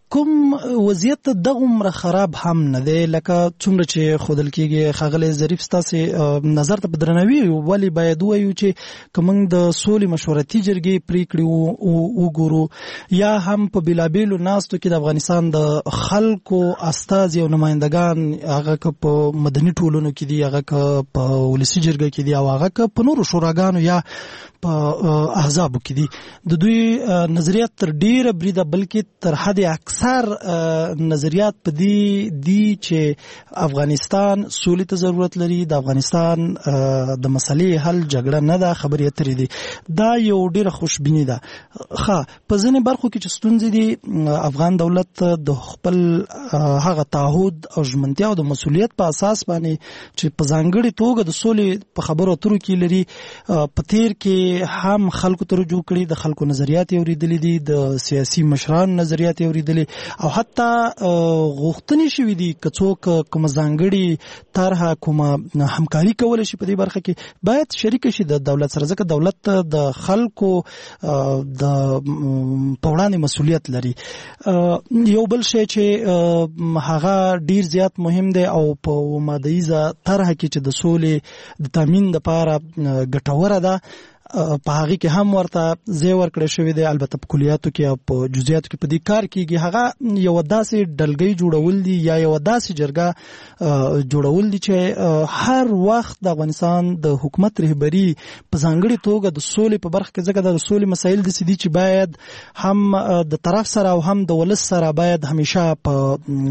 کوم وضعیت دغه خراب هم نه دی لکه څومره چې خودل کېږي. ښاغلی ظریف ستاسې نظر ته په درناوي ولې باید ووایو چې که موږ د سولې مشورتي جرګې پریکړې وګورو یا هم په بېلابېلو ناستو کې د افغانستان د خلکو استازي او نمایندګان هغه که په مدني ټولنو کې دي، هغه که په ولسي جرګه کې دي او هغه که په نورو شوراګانو یا په احزابو کې دي، د دوی نظریات تر ډیره بریده بلکې تر حد اکثر نظریات په دې دي چې افغانستان سولې ته ضرورت لري، د افغانستان د مسلې حل جګړه نه ده، خبرې اترې دي. دا یو ډیره خوشبیني ده. په ځینې برخو کې چې ستونزې دي، افغان دولت د خپل هغه تعهد او ژمنتیا او د مسؤلیت په اساس باندې چې په ځانګړې توګه د سولې په خبرو اترو کې لري، په تیر کې هم خلکو ته رجوع کړي، د خلکو نظریات یې اورېدلي دي، د سیاسي مشرانو نظریات یې اورېدلي او حتی غوښتنې شوي دي که څوک کومه ځانګړې طرحه کومه همکاري کولی شي په دې برخه کې باید شریک شي د دولت سره، ځکه دولت د خلکو د په وړاندې مسؤلیت لري. یو بل شی چې هغه ډیر زیات مهم دی او په مادهیزه طرحه کې چې د سولې د تامین لپاره ګټوره ده، په هغه کې هم ورته ځای ورکړی شوی دی. البته په کلیاتو کې او په جزئیاتو کې په دې کار کېږي. هغه یو داسې ډلګۍ جوړول دي یا یو داسې جرګه جوړول دي چې هر وخت د افغانستان د حکومت رهبري په ځانګړې توګه د سولې په برخه کې، ځکه د سولې مسایل داسې دي چې باید هم د طرف سره او هم د ولس سره باید همیشه په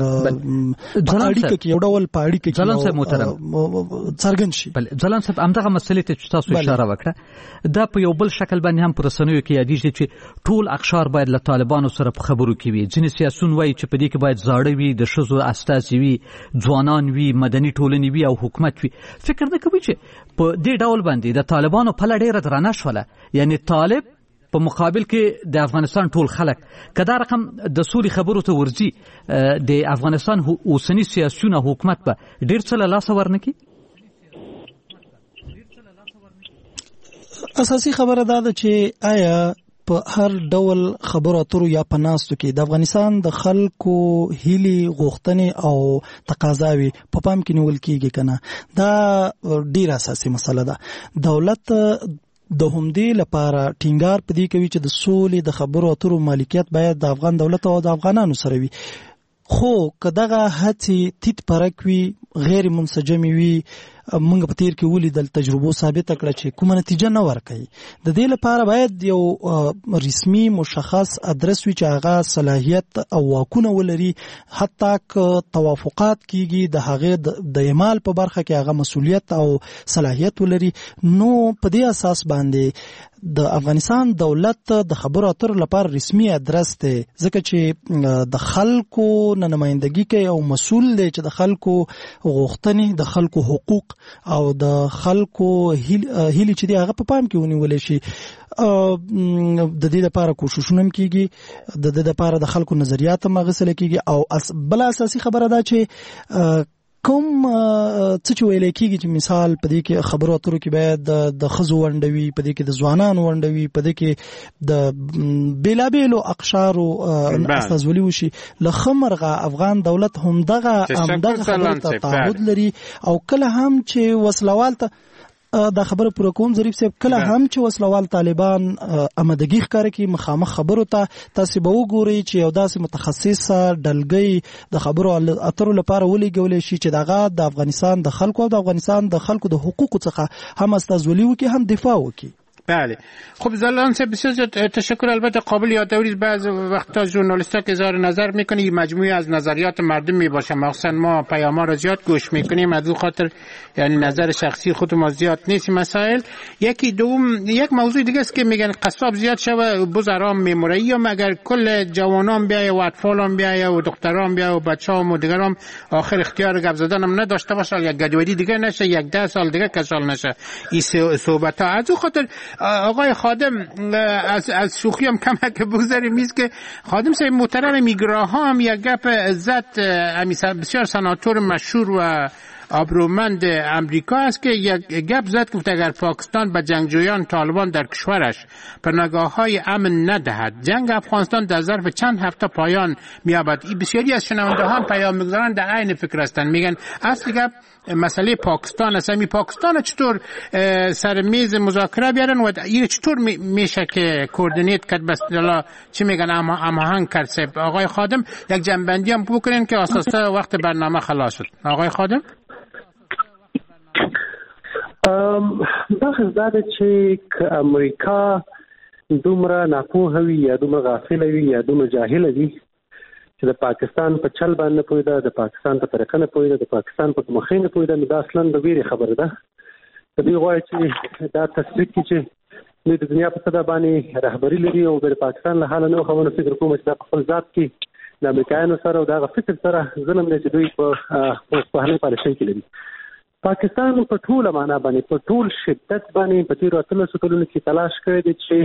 اړیکه کې یو ډول په اړیکه کې څرګند شي. ځلان صاحب همدغه مسلې ته چې تاسو اشاره وکړه دا په یو بل شکل باندې هم پر رسنیو کې یادېږي چې ټول اقشار باید له طالبانو سره په خبرو کې وي. ځینې سیاسیون وایي چې په دې کې باید زاړه وي، د ښځو استازي وي، ځوانان وي، مدني ټولنې وي او حکومت وي. فکر نه کوي چې په دې ډول باندې د طالبانو پله ډېره درنه شوله، یعنی طالب په مقابل کې د افغانستان ټول خلک که دا رقم د سولې خبرو ته ورځي، د افغانستان اوسني سیاسیون او حکومت به ډېر څه له لاسه ورنکړي. اساسي خبره دا ده چې آیا په هر ډول خبرو اترو یا په ناستو کې د افغانستان د خلکو هیلې غوښتنې او تقاضاوي په پام کې نیول کېږي که نه؟ دا ډېره اساسي مسله ده. دولت د همدې لپاره ټینګار په دې کوي چې د سولې د خبرو اترو مالکیت باید د افغان دولت او د افغانانو سره وي. خو که دغه هڅې تیت پرک وي، غیر منسجمې وي، موږ په تیر کې ولیدل تجربو ثابته کړه چې کومه نتیجه نه ورکوي. د دې لپاره باید یو رسمي مشخص ادرس وي چې هغه صلاحیت او واکونه ولري، حتی که توافقات کیږي د هغې د اعمال په برخه کې هغه مسؤلیت او صلاحیت ولري. نو په دې اساس باندې د افغانستان دولت د خبرو اترو لپاره رسمي ادرس دی، ځکه چې د خلکو نمایندګي کوي او مسؤل دی چې د خلکو غوښتنې، د خلکو حقوق او د خلکو هیلې چې دی هغه په پام کې ونیول شي. د دې لپاره کوششونه هم کیږي، د دې لپاره د خلکو نظریات هم اخیستل کیږي. او بل اساسي خبره ده چې کوم څه چې ویل کېږي چې مثال په دې کې خبرو اترو کې باید د ښځو ونډه وي، په دې کې د ځوانانو ونډه وي، په دې کې د بېلابېلو اقشارو استازولي وشي. له ښه مرغه افغان دولت همدغه خبرو ته تعهد لري او کله هم چې وسلوال ته دا خبره پوره کوم ظریف صاحب، کله هم چې وسلوال طالبان آمدګي ښکاره کوي مخامخ خبرو ته، تاسې به وګورئ چې یو داسې متخصصه ډلګۍ د خبرو اترو لپاره ولېږولی شي چې دغه د افغانستان د خلکو او د افغانستان د خلکو د حقوقو څخه هم استازولي وکړي، هم دفاع وکړي. بله. خب زلان صاحب بسیار زیاد تشکر. البته قابل یادآوری بعض وقتا ژورنالیست‌ها که اظهار نظر میکنه این مجموعه از نظریات مردم میباشه، مخصوصا ما پیام‌ها رو زیاد گوش میکنیم، از اون خاطر یعنی نظر شخصی خود ما زیاد نیست مسائل. یک موضوع دیگه است که میگن قصاب زیاد شوه بزرام میموره، یا مگر کل جوانان بیایه و اطفالان بیایه و دختران بیایه و بچه‌ها و دیگران آخر اختیار گپ زدن هم نداشته باشه، یک گدوری دیگه نشه، یک 10 سال دیگه کسال نشه. این صحبت‌ها از اون خاطر آقای خادم از شوخی هم کم که بگذاریم نیست که خادم صاحب محترم میگراها هم یک گپ عزت بسیار سناتور مشهور و آبرومند امریکا است که یک گپ زد گفت اگر پاکستان به جنگجویان طالبان در کشورش پناهگاه‌های امن ندهد جنگ افغانستان در ظرف چند هفته پایان می‌یابد. بسیاری از شنونده‌ها پیام می‌گذارند در عین فکر هستند، میگن اصل گپ مسئله پاکستان است. می پاکستان چطور سر میز مذاکره بیارن و این چطور میشه که کوردینیت کرد بس چی میگن هماهنگ کرد؟ آقای خادم یک جنبندی هم بکنین که اساسا وقت برنامه خلاص شد. آقای خادم بخص دا چې امریکا دومره ناپوهه وي یا دومره غافله وي یا دومره جاهله وي چې د پاکستان په چل باندې پوهېده، د پاکستان په طریقه نه پوهېده، د پاکستان په مخې نه پوهېده، دا اصلا د ویرې خبره ده. د دوی غواړي چې دا تصدیق کړي چې دوی د دنیا په سطح باندې رهبري لري او د پاکستان له حاله نه خبره فکر کوم چې دا په خپل ذات کې د امریکایانو سره او دغه فکر سره ظلم دی چې دوی په بهرنۍ پالیسۍ کې لري. پاکستان په ټوله معنا باندې په ټول شدت باندې په تیرو 13 کلونو کې تلاش کړی دی چې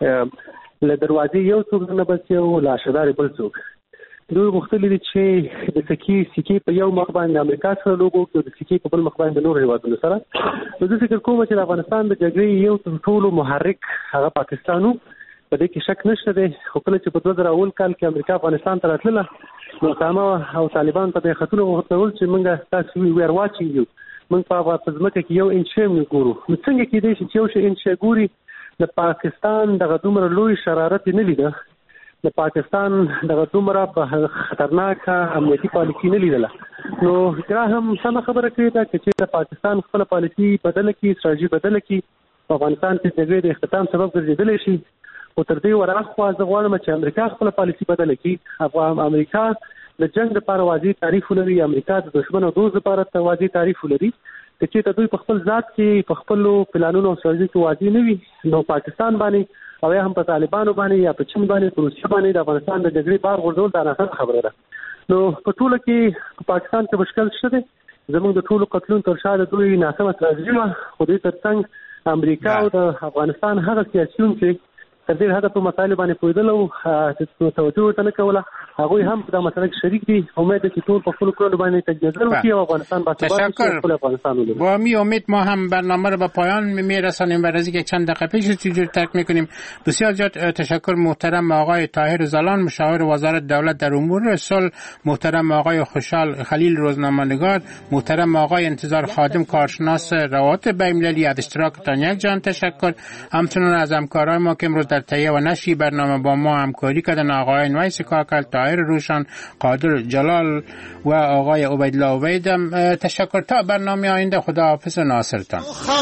له دروازې یو څوک نه بچي او لا شداري بل څوک. دوی غوښتل دي چې د سکې په یو مخ باندې امریکا سره لوګو او د سکې په بل مخ باندې نور هیوادونو سره. زه فکر کوم چې د افغانستان د جګړې یو ټولو محرک هغه پاکستانو، په دې کې شک نشته دی. خو کله چې په 2000 کال کې امریکا افغانستان ته راتله نو اسامه او طالبان په دې خطونه وغوښتل چې موږ تاسو وی ور واچینګ یو موږ په ځمکه کې یو انچ نه ګورو. نو څنګه کې دی چې یو شی انچ ګوري؟ د پاکستان دغه دومره لوی شرارت نه لیده، د پاکستان دغه دومره په خطرناک امنیتي پالیسي نه لیدله. نو دا هم سمه خبره کړې ده چې د پاکستان خپل پالیسي بدله کړي، استراتیژي بدله کړي، په افغانستان کې د جګړې د اختتام سبب ګرځېدلی شي. او تر دې ورهاخوا زه غواړم چې امریکا خپل پالیسي بدله کړي. امریکا د جنگ لپاره واضح تعریف ولري، امریکا د دشمن او دوست لپاره واضح تعریف ولري. چې ته دوی په خپل ذات کې په خپل پلانونو او استراتیژي کې واضح نه وي، نو پاکستان باندې او هم په طالبانو باندې یا په چین باندې په روسیه باندې د افغانستان د جګړې بار غورځول دا نه خبره ده. نو په ټوله کې پاکستان کې مشکل شته. زموږ د ټولو قتلونو تر شا د دوی ناسمه استراتیژي وه، خو دوی ترڅنګ امریکا او د افغانستان هغه سیاسیون چې تر دې حده په مسایلو باندې پوهېدل او توجه ورته نه کوله، هغوی هم په دا مسله کې شریک دي. امید ده چې ټول په خپلو کړنو باندې تجزیه وکړي او افغانستان باثبات شي. خپل افغانستان ولري. با می امید ما هم برنامه رو به پایان میرسانیم. برای اینکه چند دقیقه پیش چجور ترک میکنیم. بسیار زیاد تشکر محترم آقای طاهر زالان، مشاور وزارت دولت در امور صلح، محترم آقای خوشحال خلیل روزنامه‌نگار، محترم آقای انتظار خادم کارشناس روابط بین‌المللی. از اشتراکتان یک جان تشکر. همچنین از همکارای ما که امروز در تهیه و نشر برنامه با ما همکاری کردن، آقای ویس کاکل، طاهر روشن، قادر جلال و آقای عبیدالله عبیدم تشکر. تا برنامه آینده خداحافظ ناصرتان.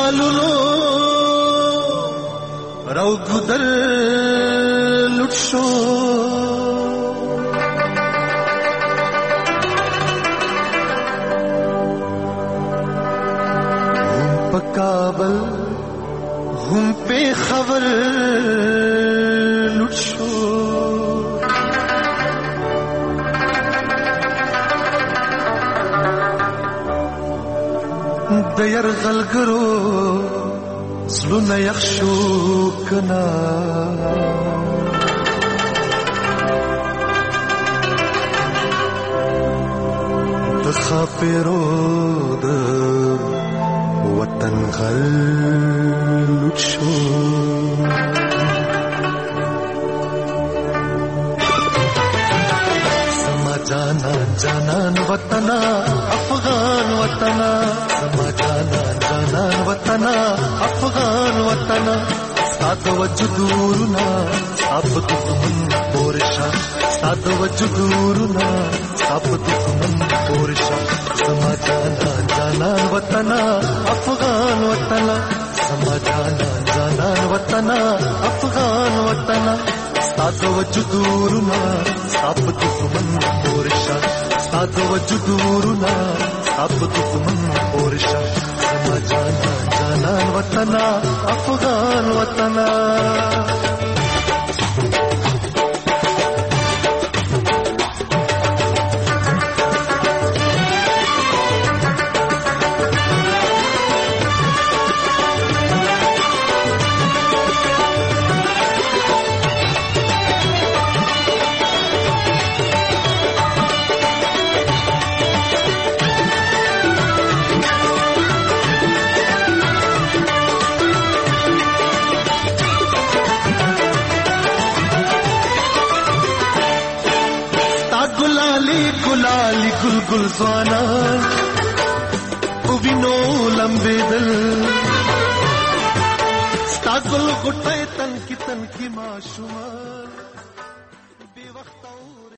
رو گدر لوټ شو هم په کابل هم په خبر لوټ شو د يرغلګرو زلونه یخشو کنا د خاپیرو د وطن غل لوټ شو سما جانا جانان وطنا افغان وطنا سما جانا جانان وطنا افغان وطنا سات وجدورنا اب دشمن پورشا سات وجدورنا اب دشمن پورشا سما جانا جانان وطنا افغان وطنا سما جانا جانان وطنا افغان وطنا سات وجدورنا اب دشمن پورشا سات وجدورنا اب دشمن پورشا سما جانا جانان وطنا افغان وطنا لالی ګلالی ګل ګل ځوانان او وینو لمبې دل ستا ګل غټه تن کی ماشومان